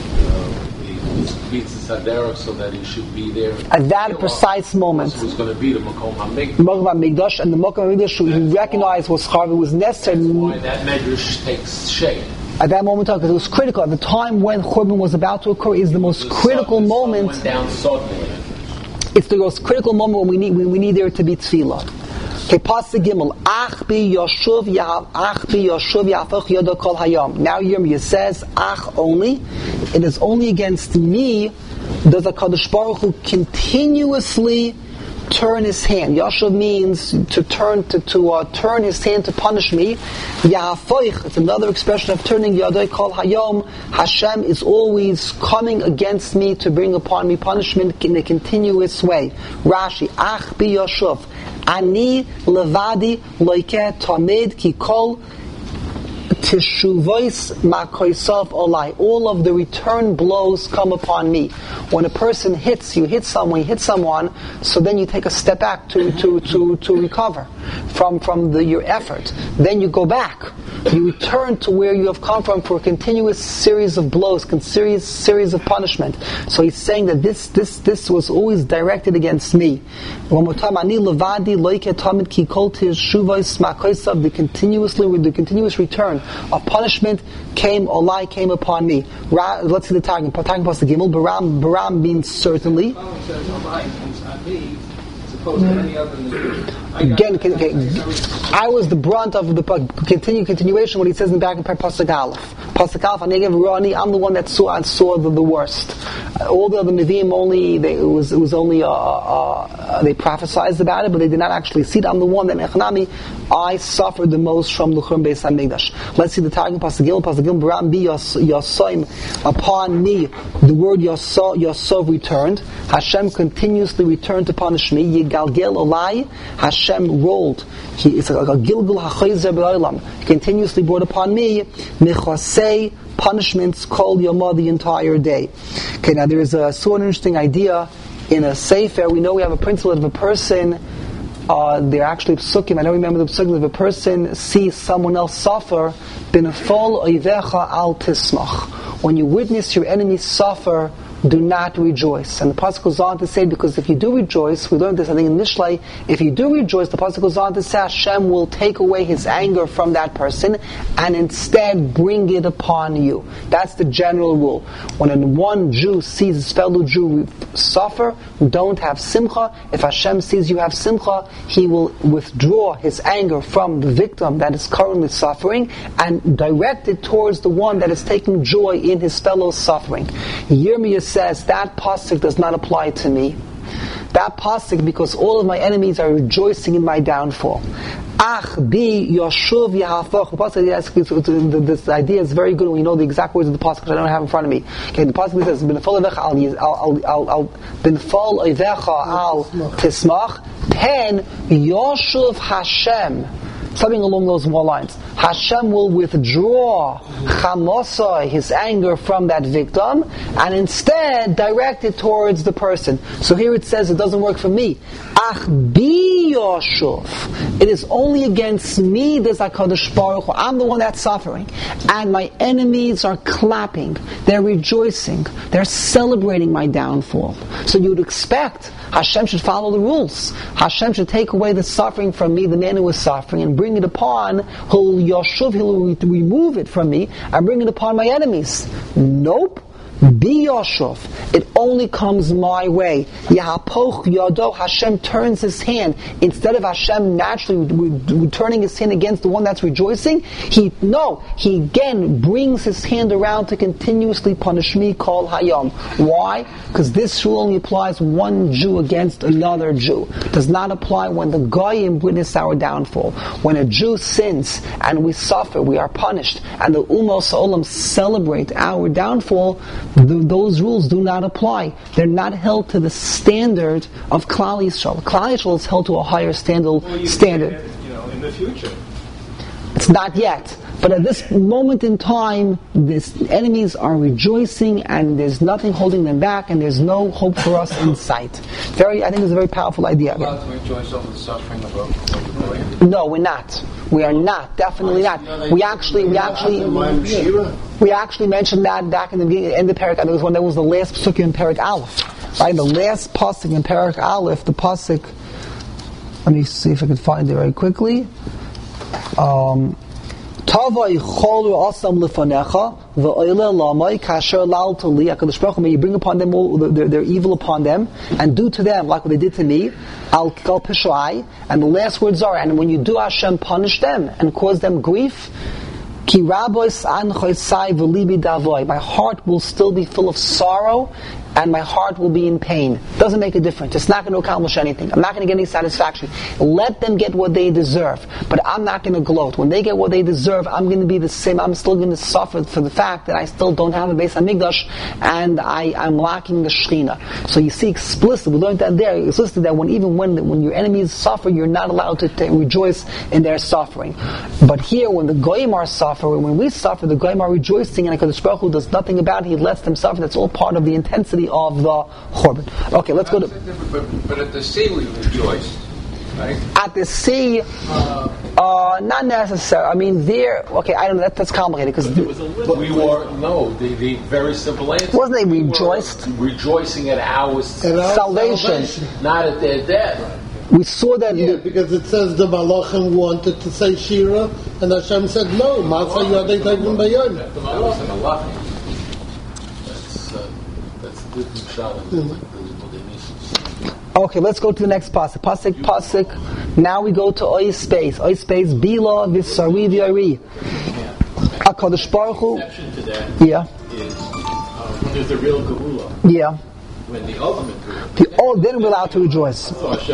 so that he should be there at that precise moment. It was going to be the Makom HaMikdash, and the Makom HaMikdash he recognized was Charv. It was necessary. That's why that medrash takes shape. At that moment, because it was critical. At the time when Churban was about to occur, is the most critical moment. Went down suddenly. It's the most critical moment when we need there to be tefillah. Okay, Pasuk Gimel. Ach bi Yoshuv Yafach Yoda Kol Hayom. Now Yirmiyah says, Ach only. It is only against me does HaKadosh Baruch Hu continuously turn his hand. Yashuv means to turn his hand to punish me. Ya'afoich, it's another expression of turning. Yadai Kol Hayom. Hashem is always coming against me to bring upon me punishment in a continuous way. Rashi, Ach bi Yoshuv. Ani levadi loike tamid ki kol tishuvois makoisav olai. All of the return blows come upon me. When a person hits someone, so then you take a step back to recover from your effort. Then you go back. You return to where you have come from for a continuous series of blows, series of punishment. So he's saying that this was always directed against me. One more time, ani levadi loike tamid ki kol tishuvois makoisav. The continuous return of punishment came upon me. Let's see the targum. Targum pasuk Gimel. Baram means certainly. Again, I was the brunt of the continuation. What he says in the back in pasuk Aleph. Pasuk Aleph, I'm the one that saw the worst. All the other Nevi'im they prophesized about it, but they did not actually see it. I'm the one that I suffered the most from the Churban Beis HaMikdash. Let's see the Targum pasuk Gimel. Baram bi Yasoim. Upon me, the word Yasov returned. Hashem continuously returned to punish me. Yigalgel olai. Hashem rolled. It's like a Gilgul HaChayzer B'Olam. He continuously brought upon me Mechasei punishments Kol Yomah the entire day. Okay, now there is a sort of interesting idea in a Sefer. We know we have a principle of a person. They're actually psukim. I don't remember the psukim. If a person sees someone else suffer, B'nefol oivecha al tismach. When you witness your enemy suffer, do not rejoice. And the pasuk goes on to say, because if you do rejoice, we learned this I think in Mishlei, if you do rejoice, the pasuk goes on to say Hashem will take away His anger from that person and instead bring it upon you. That's the general rule. When one Jew sees his fellow Jew suffer, don't have simcha. If Hashem sees you have simcha, He will withdraw His anger from the victim that is currently suffering and direct it towards the one that is taking joy in his fellow's suffering. Yirmiyah says that pasuk does not apply to me. That pasuk, because all of my enemies are rejoicing in my downfall. Ach bi yoshuv yahafach. This idea is very good when you know the exact words of the pasuk, which I don't have in front of me. Okay, the pasuk says, "B'nefal oivecha al tismach, pen yoshuv Hashem." Something along those more lines. Hashem will withdraw chamosai, His anger, from that victim, and instead direct it towards the person. So here it says it doesn't work for me. Ach bi yoshuv. It is only against me, there's HaKadosh Baruch Hu. I'm the one that's suffering. And my enemies are clapping. They're rejoicing. They're celebrating my downfall. So you would expect Hashem should follow the rules. Hashem should take away the suffering from me, the man who is suffering, and bring it upon, He'll remove it from me, and bring it upon my enemies. Nope. Bi Yoshuv. It only comes my way. Yahapoch Yado. Hashem turns His hand. Instead of Hashem naturally turning His hand against the one that's rejoicing, He again brings His hand around to continuously punish me, Kol Hayom. Why? Because this rule only applies one Jew against another Jew. It does not apply when the Goyim witness our downfall. When a Jew sins and we suffer, we are punished, and the Umos Olam celebrate our downfall, those rules do not apply. They're not held to the standard of Klal Yisrael. Klal Yisrael is held to a higher standard. In the future. It's not yet. But at this moment in time, these enemies are rejoicing, and there's nothing holding them back, and there's no hope for us in sight. I think it's a very powerful idea. We're allowed to rejoice over the suffering of both. No, we're not. We are not. Definitely not. We actually mentioned that back in the beginning, in the Perek. There was one that was the last pasuk in Perek Aleph. Right, the last pasuk in Perek Aleph, the pasuk. Let me see if I can find it very quickly. Tavai cholu asam lefanecha ve'oile lamai kasher lal tali. HaKadosh Baruch Hu, may you bring upon them all their evil upon them, and do to them like what they did to me. Al kal peshai. And the last words are, and when you do, Hashem punish them and cause them grief. Ki rabois an choisai v'libi davoi. My heart will still be full of sorrow, and my heart will be in pain. Doesn't make a difference. It's not going to accomplish anything. I'm not going to get any satisfaction. Let them get what they deserve. But I'm not going to gloat. When they get what they deserve, I'm going to be the same. I'm still going to suffer for the fact that I still don't have a Beis HaMikdash, and I'm lacking the Shechina. So you see explicitly, we learned that there, explicitly that when your enemies suffer, you're not allowed to rejoice in their suffering. But here, when the Goyim are suffering, when we suffer, the Goyim are rejoicing, and HaKadosh Baruch Hu does nothing about it. He lets them suffer. That's all part of the intensity of the Chorban. Okay, let's go to... But at the sea we rejoiced, right? At the sea, not necessarily. I mean, there... Okay, I don't know, that's complicated, because... the very simple answer. Wasn't they rejoiced? Rejoicing at our salvation, not at their death. We saw that... Yeah, because it says the Malachim wanted to say Shira, and Hashem said, no, Masa Yadei Tevim Bayon. Okay, let's go to the next pasuk. Pasuk. Now we go to Oy space. Bila V'Sari V'Ari. HaKadosh Baruch Hu. The exception to that is when there's the real Geula. Yeah. When the ultimate Geula. Then we're allowed to rejoice.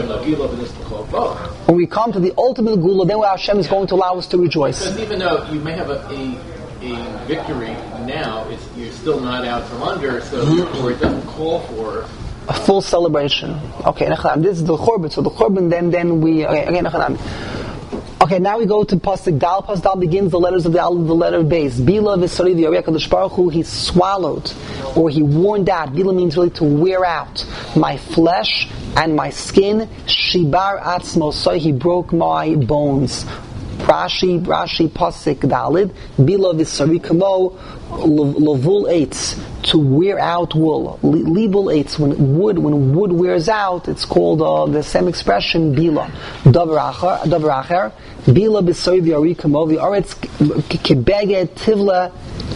When we come to the ultimate Geula, then Hashem is going to allow us to rejoice. Because even though you may have a victory now, you're still not out from under, so therefore it doesn't call for a full celebration. Okay, this is the Chorban. So the Chorban, then we... Okay, now we go to Pasuk Dal. Pasuk Dal begins the letters of the letter base. Bila v'Sari v'Ari. HaKadosh Baruch Hu, He swallowed, or He worn out. Bila means really to wear out my flesh and my skin. Shibar atzmo, so He broke my bones. Rashi pasik dalid bila v'sari kamo lavul eitz, to wear out wool. Libul eitz, when wood wears out, it's called the same expression bila. Davar acher bila b'sari v'ari kamo v'aretz kebeged tivla.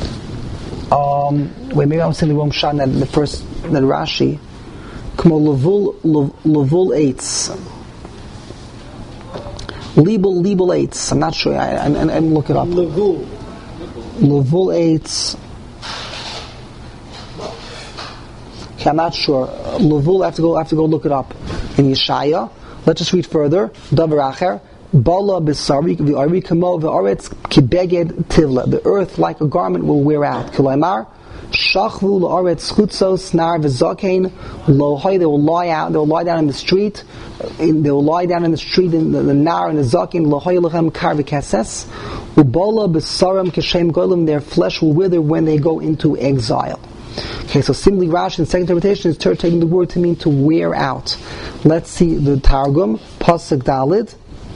Wait, maybe I'm saying the wrong shot. That Rashi. Kamo lavul eitz. Libel eights. I'm not sure. I'm look it up. Levul eights. Okay, I'm not sure. Levul. I have to go look it up in Yeshaya. Let's just read further. Davar acher. Bala b'sari v'ari kamo v'aretz kibeged tivla. The earth, like a garment, will wear out. Kilaymar. Shachvu la'aretz chutzos nar v'zakein lohai. They will lie down in the street. They will lie down in the street in the nar and the zakein lohai lechem kar v'keses. Ubola b'saram keshem golim. Their flesh will wither when they go into exile. Okay, so simply Rashi, the second interpretation is taking the word to mean to wear out. Let's see the Targum. Pasuk Dalid.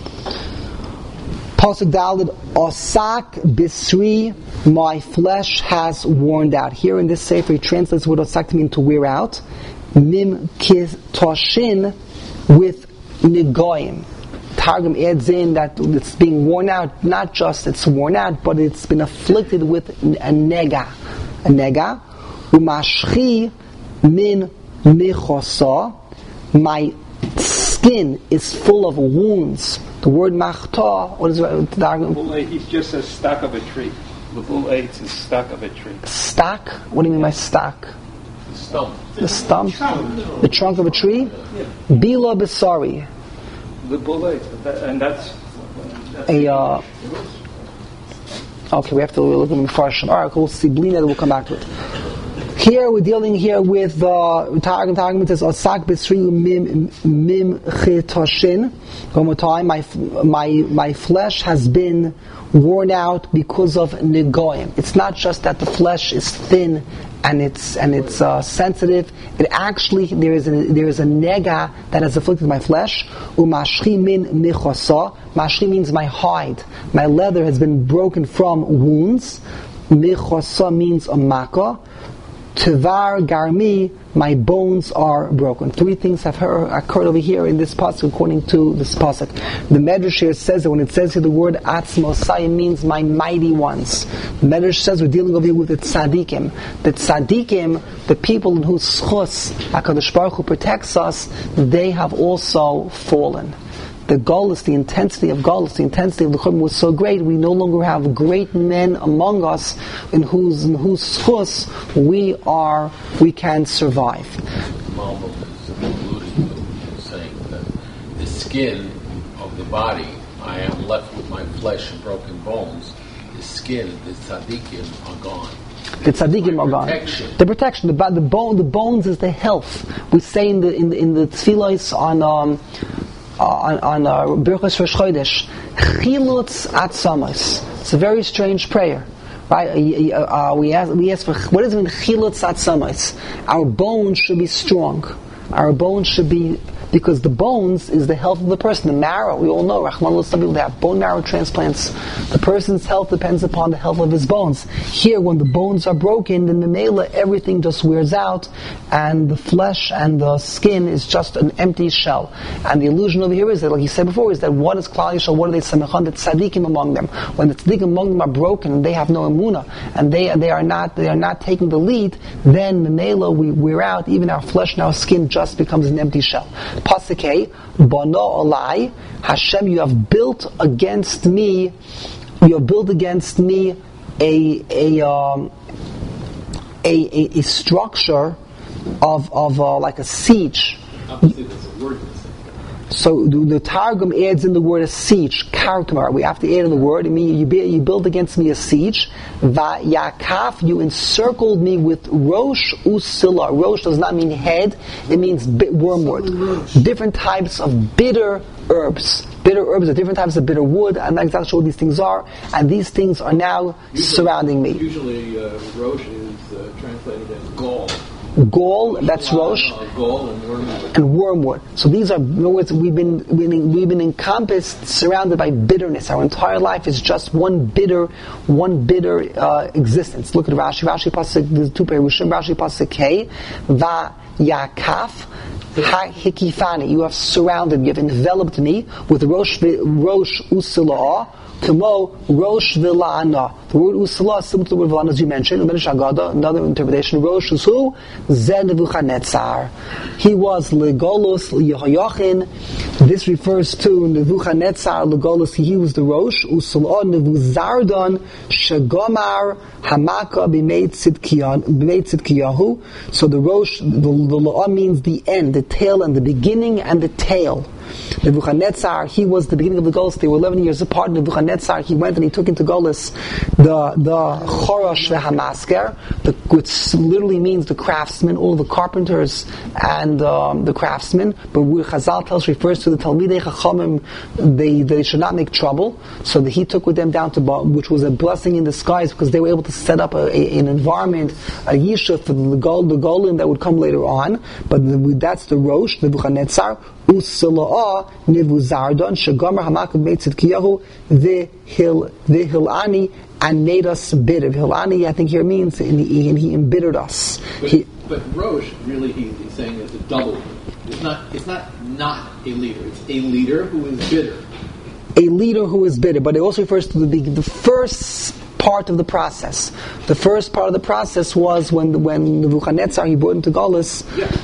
Pasuk Dalid, Osak Bisri, my flesh has worn out. Here in this sefer, he translates the word Osak to mean to wear out. Mim Kitoshin, with Nigoyim. Targum adds in that it's being worn out, not just it's worn out, but it's been afflicted with a nega. A nega. Umashchi min michosa, my skin is full of wounds. The word machta, what is it? He's just a stalk of a tree. Levul eitz is stalk of a tree. Stock? What do you mean by stock? The stump. The stump? The trunk of a tree? Bila Besari. Levul eitz, and that's okay, we have to look at the Mepharshim. Alright, we'll see Blina, we'll come back to it. Here we're dealing here with Targum. It says Osak B'Sri Mim Chitoshin. One more time, my flesh has been worn out because of Negoim. It's not just that the flesh is thin and it's sensitive. It actually there is a nega that has afflicted my flesh. Umashchi min michosa. Mashchi means my hide. My leather has been broken from wounds. Michosa means a makkah. Tevar garmi, my bones are broken. Three things have occurred over here in this pasuk, according to this pasuk. The Medrash here says that when it says here the word atzmosai, it means my mighty ones. The Medrash says we're dealing over here with the tzaddikim. The tzaddikim, the people in whose schus HaKadosh Baruch Hu protects us, they have also fallen. The Golus, the intensity of Golus, the intensity of the Churban was so great, we no longer have great men among us in whose schus we can survive. Malbim is alluding to saying that the skin of the body, I am left with my flesh and broken bones. The skin, the tzaddikim are gone. The tzaddikim are gone. The protection, the bones is the health. We say in the tefillos on Birchos Rosh Chodesh, Chilutz Atzamas. It's a very strange prayer, right? We ask for what does it mean Chilutz Atzamas? Our bones should be strong. Our bones should be, because the bones is the health of the person. The marrow, we all know, Rahman, some people have bone marrow transplants. The person's health depends upon the health of his bones. Here, when the bones are broken, then the mela, everything just wears out, and the flesh and the skin is just an empty shell. And the illusion over here is that, like you said before, is that what is Klal Yisrael, what are they samechan, the tzaddikim among them. When the tzaddikim among them are broken, and they have no emunah, and they are not taking the lead, then the mela, we wear out, even our flesh and our skin just becomes an empty shell. Pasuk Bono Olai, Hashem, you have built against me a structure of like a siege. So the Targum adds in the word a siege, karkamar. We have to add in the word. I mean, you build against me a siege. Va'yakaf, you encircled me with rosh usila. Rosh does not mean head; it means wormwood. Different types of bitter herbs. Bitter herbs are different types of bitter wood. I'm not exactly sure what these things are, and these things are now surrounding me. Usually, rosh is translated as gall. Gall, that's Rosh. Gall and wormwood. And wormwood. So these are, in other words, we've been encompassed, surrounded by bitterness. Our entire life is just one bitter existence. Look at Rashi pasuk, there's two perushim. Rashi pasuk K, va yakaf ha hikifani. You have surrounded me, you have enveloped me with rosh usilah. Kamo Rosh Vilana. The word Usala is similar to the word Vilana as you mentioned. Another interpretation. Rosh is who? Zen Nebuchadnezzar. He was Legolus Yehoyachin. This refers to Nebuchadnezzar Legolus. He was the Rosh. Usala Nebuzardan Shagomar Hamaka B'meit Tzidkiyahu. So the Rosh, the La'a means the end, the tail, and the beginning and the tail. Nebuchadnezzar, he was the beginning of the Golus. They were 11 years apart. Nebuchadnezzar, he went and he took into Golus the Chorosh v'Hamasker, which literally means the craftsmen, all the carpenters and the craftsmen. But Chazal tells refers to the Talmidei Chachamim. They should not make trouble. So he took with them down to which was a blessing in disguise because they were able to set up an environment, a yishuv for the Golim that would come later on. But that's the Rosh, Nebuchadnezzar. Usala'a Nivuzardan Shagomer Hamakab Meitzidkiyahu Vihilani and made us bitter. Vihilani, I think here means he embittered us. But Rosh really he's saying is a double. It's not a leader. It's a leader who is bitter. A leader who is bitter, but it also refers to the first part of the process. The first part of the process was when Nebuchadnezzar he brought into Golus.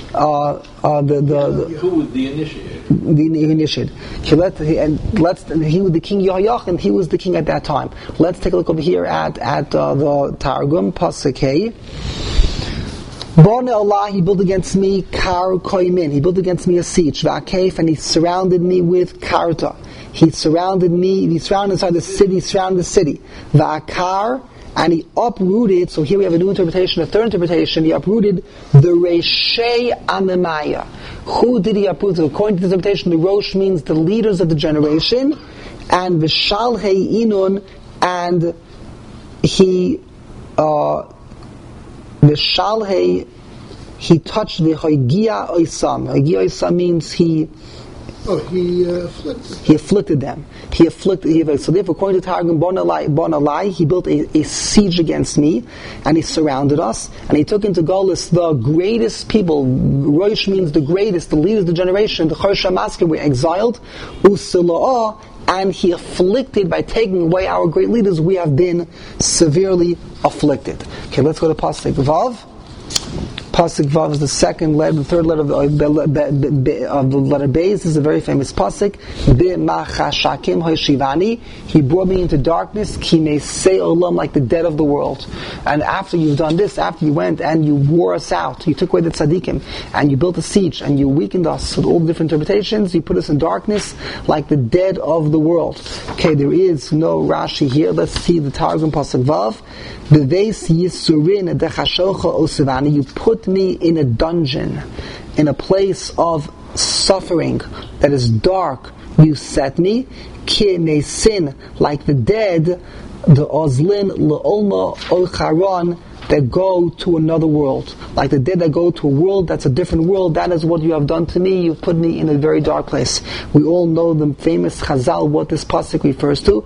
Who was the initiator? The initiator. He was the king Yehoyachin. He was the king at that time. Let's take a look over here at the Targum pasuk Hey. Bone Allah, he built against me kar koimin. He built against me a siege. Va'akef, and he surrounded me with karta. He surrounded inside the city, surrounded the city. Va'akar, and he uprooted, so here we have a new interpretation, a third interpretation, he uprooted the Reshei Amemaya. Who did he uproot? So according to this interpretation, the Rosh means the leaders of the generation, and Vishalhei Inun, and he touched the Hoigia Oisam. Hoigia Oisam means he afflicted them. So therefore, according to Targum, Bonalai, he built a siege against me, and he surrounded us, and he took into Golus the greatest people. Rosh means the greatest, the leaders of the generation. The Chorosh Hamasker were exiled. Usila'ah, and he afflicted, by taking away our great leaders, we have been severely afflicted. Okay, let's go to Pasuk Vav. Pasuk Vav is the third letter of the letter Beis. This is a very famous pasuk. B'machashakim hoshivani. He brought me into darkness. Ki meisei olam, like the dead of the world. And after you've done this, after you went and you wore us out, you took away the tzaddikim, and you built a siege, and you weakened us with all the different interpretations. You put us in darkness, like the dead of the world. Okay, there is no Rashi here. Let's see the Targum pasuk Vav. B'veis yisurin dechashocha osivani. You put me in a dungeon, in a place of suffering that is dark. You set me, ki mesin, like the dead, the ozlin le'olma ocharon, that go to another world, like the dead that go to a world that's a different world. That is what you have done to me. You've put me in a very dark place. We all know the famous Chazal, what this pasuk refers to.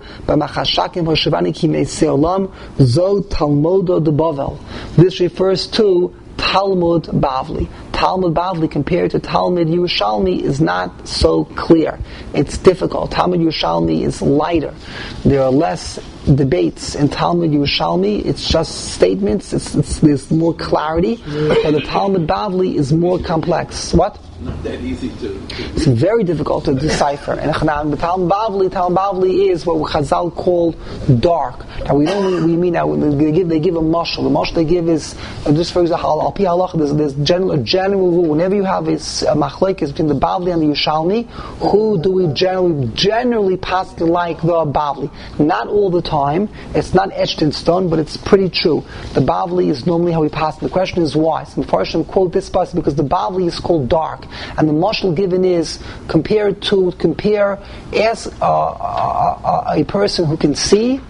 Zo Talmudo de Bavel. This refers to Talmud Bavli. Talmud Bavli compared to Talmud Yerushalmi is not so clear. It's difficult. Talmud Yerushalmi is lighter. There are less debates in Talmud Yerushalmi. It's just statements. There's more clarity. But the Talmud Bavli is more complex. What? Not that easy to... It's very difficult to decipher. And the Talmud Bavli is what Chazal call dark. Now we mean now they give a mashal. The mashal they give is just for example, al pi halacha. There's a general rule. Whenever you have a machlekes between the Bavli and the Yerushalmi, who do we generally pass to like the Bavli? Not all the time. It's not etched in stone, but it's pretty true. The Bavli is normally how we pass. The question is why. So the Farshim quote this passage because the Bavli is called dark. And the mashal given is compare as a person who can see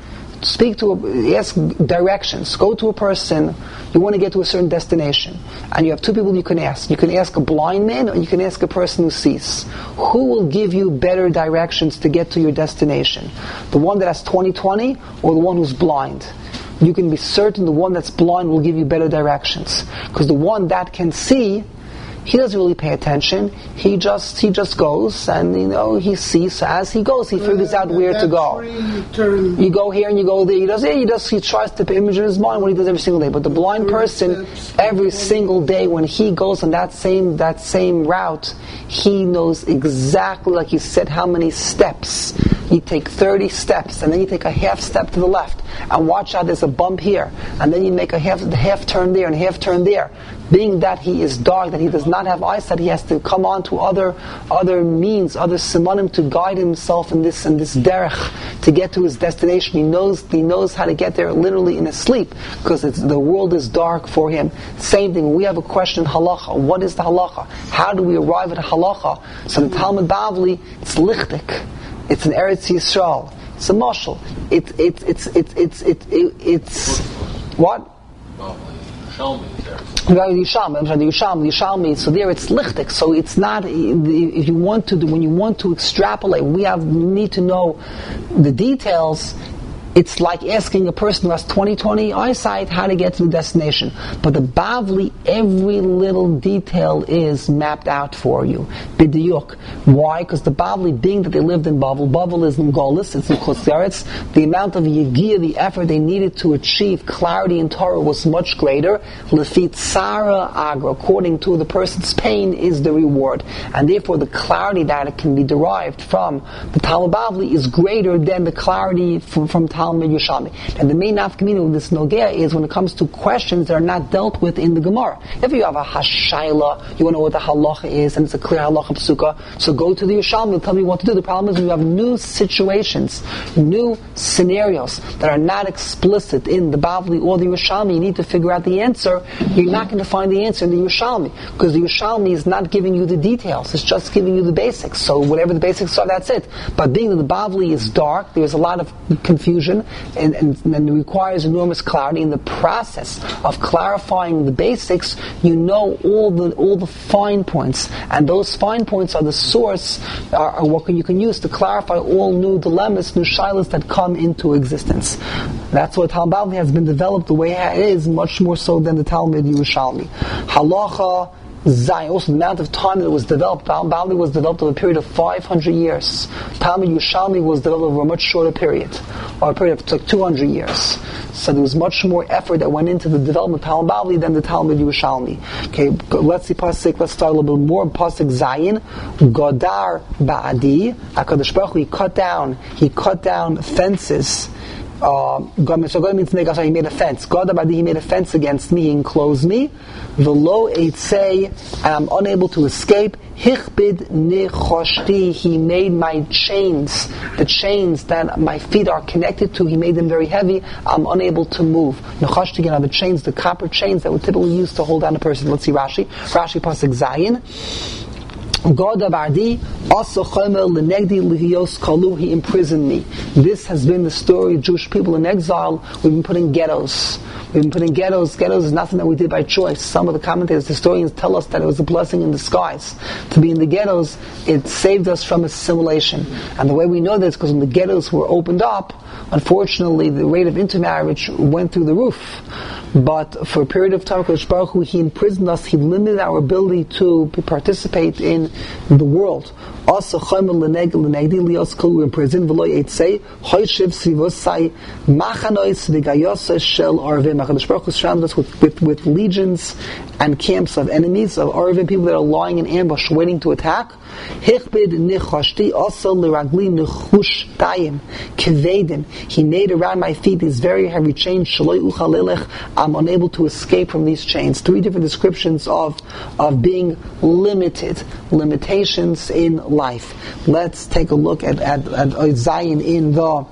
ask directions. Go to a person, you want to get to a certain destination, and you have two people you can ask. You can ask a blind man, or you can ask a person who sees. Who will give you better directions to get to your destination? The one that has 20/20, or the one who's blind? You can be certain the one that's blind will give you better directions, because the one that can see, he doesn't really pay attention. He just goes, and he sees. So as he goes, he figures out where to go. You go here and you go there. He tries to put image in his mind what he does every single day. But the blind person, every single day when he goes on that same route, he knows exactly, like you said, how many steps. You take 30 steps, and then you take a half step to the left, and watch out, there's a bump here, and then you make a half turn there and a half turn there. Being that he is dark, that he does not have eyesight, he has to come on to other means, other simanim to guide himself in this derech to get to his destination. He knows how to get there literally in his sleep, because the world is dark for him. Same thing, we have a question, halacha. What is the halacha? How do we arrive at halacha? So the Talmud Bavli, it's lichtik. It's an Eretz Yisrael. It's a mashal. It's what? Yishalmi. So there it's lichtik. So it's not. If you want to, when you want to extrapolate, we need to know the details. It's like asking a person who has 20/20 eyesight how to get to the destination. But the Bavli, every little detail is mapped out for you. B'diyuk. Why? Because the Bavli, being that they lived in Bavel is in Golis, it's in Chutz Yaretz, the amount of yigiyah, the effort they needed to achieve clarity in Torah was much greater. Lefit Sara Agra, according to the person's pain, is the reward. And therefore the clarity that can be derived from the Talmud Bavli is greater than the clarity from Talmud Yushalmi. And the main nafkamina of this nogea is when it comes to questions that are not dealt with in the Gemara. If you have a hashayla, you want to know what the halacha is, and it's a clear halacha psuka, so go to the Yushalmi and tell me what to do. The problem is when you have new situations, new scenarios that are not explicit in the Bavli or the Yushalmi, you need to figure out the answer. You're not going to find the answer in the Yushalmi, because the Yushalmi is not giving you the details, it's just giving you the basics. So whatever the basics are, that's it. But being that the Bavli is dark, there's a lot of confusion, and it requires enormous clarity. In the process of clarifying the basics, you know all the fine points, and those fine points are the source, are what you can use to clarify all new dilemmas, new shilas that come into existence. That's why Talmud Bavli has been developed the way it is, much more so than the Talmud Yerushalmi. Halacha Zayin, also the amount of time that it was developed. Talmud Bavli was developed over a period of 500 years. Talmud Yerushalmi was developed over a much shorter period, or a period of like 200 years. So there was much more effort that went into the development of Talmud Bavli than the Talmud Yerushalmi. Okay, let's see Pasuk. Let's start a little bit more. Pasuk Zayin, Godar Ba'adi. HaKadosh Baruch Hu, he cut down fences. God means he made a fence. God Abadi, he made a fence against me, he enclosed me. V'lo eitzei, and I'm unable to escape. Hichbid nechoshti, he made my chains, the chains that my feet are connected to, he made them very heavy. I'm unable to move. Nechoshti, again, are the chains, the copper chains that would typically use to hold down a person. Let's see Rashi. Rashi Pasuk Zayin. God Abardi, also Chomer Lenegdi Lihios Kalu, he imprisoned me. This has been the story of Jewish people in exile. We've been put in ghettos. Ghettos is nothing that we did by choice. Some of the commentators, historians tell us that it was a blessing in disguise. To be in the ghettos, it saved us from assimilation. And the way we know this is because when the ghettos were opened up, unfortunately the rate of intermarriage went through the roof. But for a period of time, HaKadosh Baruch Hu, he imprisoned us, he limited our ability to participate in the world. Also, we in prison, HaKadosh Baruch Hu surrounded us with legions and camps of enemies, of Arvim, people that are lying in ambush, waiting to attack. Hichbid nechashti also liragli nechush tayim kevedim. He made around my feet these very heavy chains. Shaloi uchalelech. I'm unable to escape from these chains. 3 different descriptions of being limited, limitations in life. Let's take a look at Zayin in the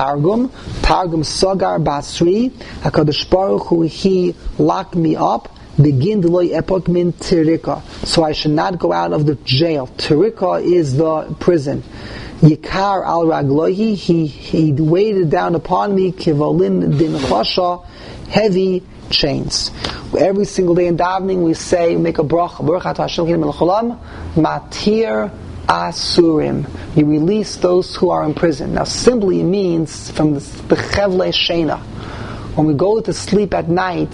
Targum Sagar Basri. HaKadosh Baruch Hu, he locked me up. Begin the loy epok min tirika. So I should not go out of the jail. Tirika is the prison. Yikar al raglohi, he weighted down upon me, kivolin din chasha, heavy chains. Every single day in davening we say, make a bracha, baruch atah Hashem Elokeinu melech haolam, matir asurim. You release those who are in prison. Now simply it means from the chevle shena. When we go to sleep at night,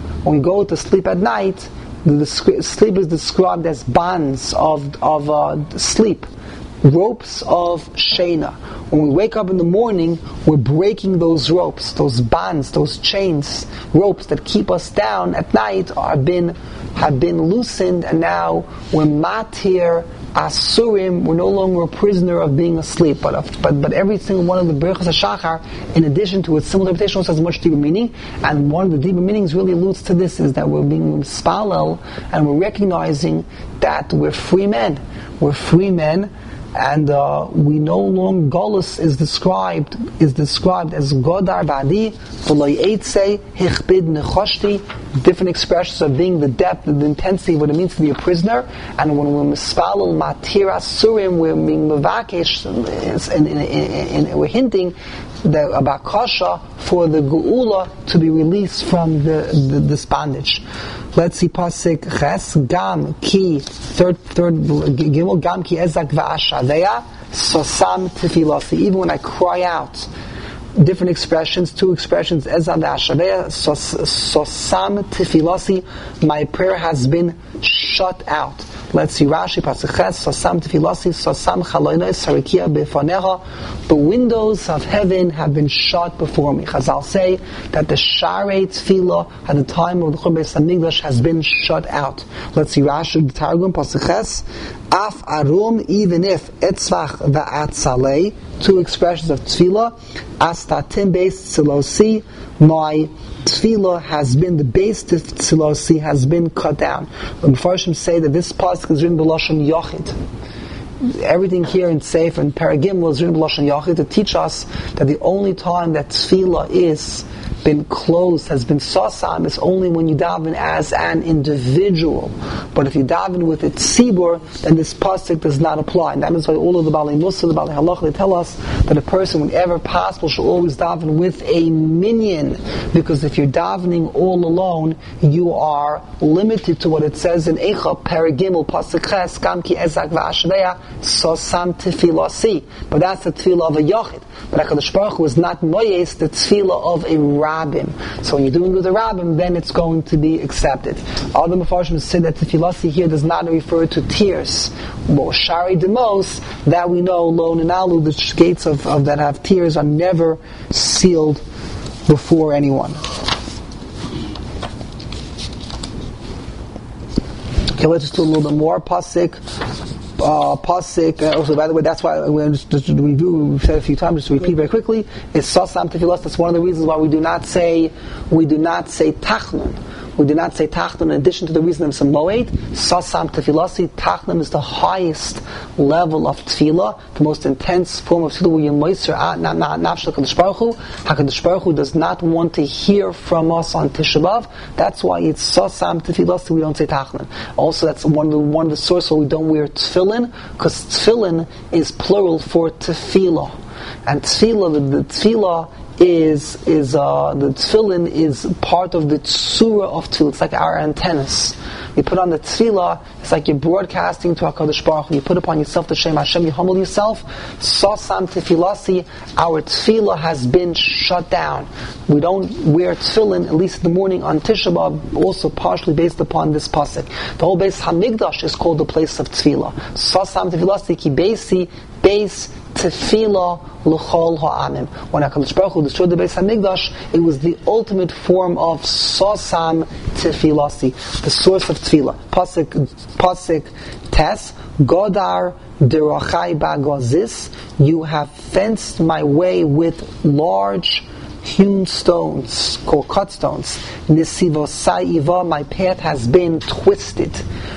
the sleep is described as bands of sleep. Ropes of Shena. When we wake up in the morning, we're breaking those ropes, those bands, those chains, ropes that keep us down at night have been loosened, and now we're matir asurim. We're no longer a prisoner of being asleep. But every single one of the Berachos HaShachar, in addition to its simple interpretation, also has much deeper meaning. And one of the deeper meanings really alludes to this: is that we're being spalel and we're recognizing that we're free men. We're free men. And we no longer, Golus is described as Godar Vadi, V'lo Eitze, Hichbid Nechoshti, different expressions of being the depth, the intensity of what it means to be a prisoner. And when we're Mispalel Matir Asurim, we're being Mevakesh, and we're hinting about Kasha for the Geula to be released from this bondage. Let's see pasuk ches gam ki third gimel gam ki ezak va'ashaveya sosam tefilasi. Even when I cry out, different expressions, two expressions, ezak va'ashaveya sosam tefilasi. My prayer has been shut out. Let's see Rashi pasuk ches sosam tefilasi sosam chalonos harikia befanecha. The windows of heaven have been shut before me. Chazal say that the Sharei Tefillah at the time of the Churban Beis Hamikdash has been shut out. Let's see Rashi the Targum pasuk ches af arum, even if etzvach va'atzalei, two expressions of tefillah, astatim beis tzilosi, my tefillah has been, the base of tzilosi has been cut down. The Mefarshim say that this pasuk is written b'lashon yochid. Everything here in Sefer and Paragim was written b'lashon yochid to teach us that the only time that tefillah is been closed, has been sasam, is only when you daven as an individual. But if you daven with a tzibur, then this pasuk does not apply. And that is why all of the Balei Mussar, the Balei Halacha, they tell us that a person, whenever possible, should always daven with a minyan. Because if you're davening all alone, you are limited to what it says in Eicha, Paragimel, pasuk ches, gam ki ezak va'ashveya, sasam tefilasi. But that's the tefillah of a yochid. But HaKadosh Baruch Hu is not moyes, the tefillah of a rabbim. So when you're doing it with a rabbim, then it's going to be accepted. Other Mefarshim say that tefillah here does not refer to tears. Well, Shari Demos, that we know, Lo Ninalu, the gates of that have tears are never sealed before anyone. Okay, let's just do a little bit more. Pasuk. Also, by the way, that's why just to review, we've said a few times, just to repeat very quickly, is sasam tefillah. That's one of the reasons why we do not say tachnun. We do not say tachnun in addition to the reason of some moed. Sasam tefilasi, tachnun is the highest level of tefillah, the most intense form of tefillah where you moiser nafshel HaKadosh Baruch Hu. HaKadosh Baruch Hu does not want to hear from us on Tisha B'Av. That's why it's sasam tefilasi, we don't say tachnun. Also, that's one of the sources why we don't wear tefillin, because tefillin is plural for tefillah. And tefillah, the tefillah is the tefillin is part of the tsura of tefillah. It's like our antennas. You put on the tefillah, it's like you're broadcasting to HaKadosh Baruch Hu. You put upon yourself the Shem Hashem, you humble yourself. Sasam tefilasi, our tefillah has been shut down. We don't wear tefillin, at least in the morning on Tisha B'Av, also partially based upon this pasuk. The whole Beis Hamikdash is called the place of tefillah. Sasam tefilasi ki beisi, base tefillah l'chol ha'amim. When HaKadosh Baruch Hu destroyed the Beis Hamikdash, it was the ultimate form of sasam tefilasi, the source of tefillah. Pasuk tes, Godar derachai ba'gazis, you have fenced my way with large hewn stones, called cut stones. Nisivosai iva, my path has been twisted.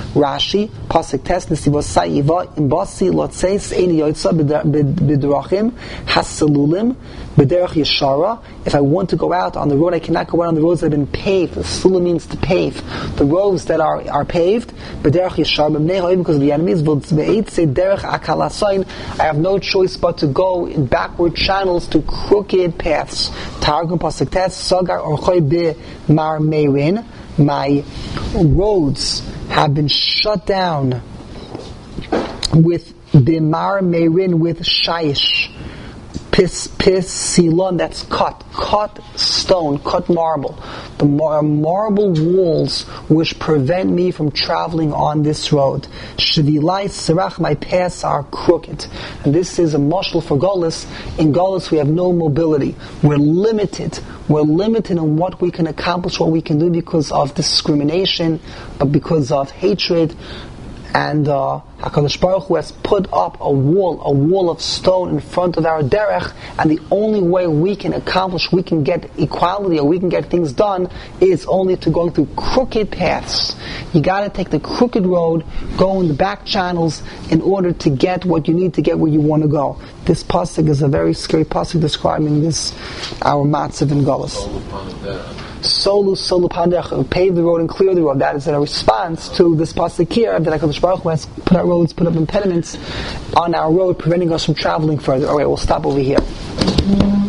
Rashi, Pasuk Tes, Nesivos Sa'iva, Imbasi, Lotzeis, Eini Yoitza, B'derachim, Hasalulim, B'derach Yeshara. If I want to go out on the road, I cannot go out on the roads that have been paved. Sulam means to pave. The roads that are paved, B'derach Yeshara, B'mnei Ha'im, because of the enemies, V'etze Derech Akalasayin, I have no choice but to go in backward channels to crooked paths. Targum Pasuk Tes, Sagar Orchoi B'mar Meirin, my roads have been shut down with Bimar Meirin, with Shaish, Silon, that's cut stone, cut marble. The marble walls which prevent me from traveling on this road. Shvilai Sirach, my paths are crooked. And this is a mashal for Golus. In Golus we have no mobility. We're limited in what we can accomplish, what we can do because of discrimination, but because of hatred. And HaKadosh Baruch Hu has put up a wall of stone in front of our derech, and the only way we can get equality, or we can get things done, is only to go through crooked paths. You got to take the crooked road, go in the back channels in order to get what you need to get where you want to go. This pasuk is a very scary pasuk describing this, our matzav in Golus. Solu Pandech, pave the road and clear the road. That is a response to this pasuk here that HaKadosh Baruch Hu has put up impediments on our road, preventing us from traveling further. Alright, we'll stop over here.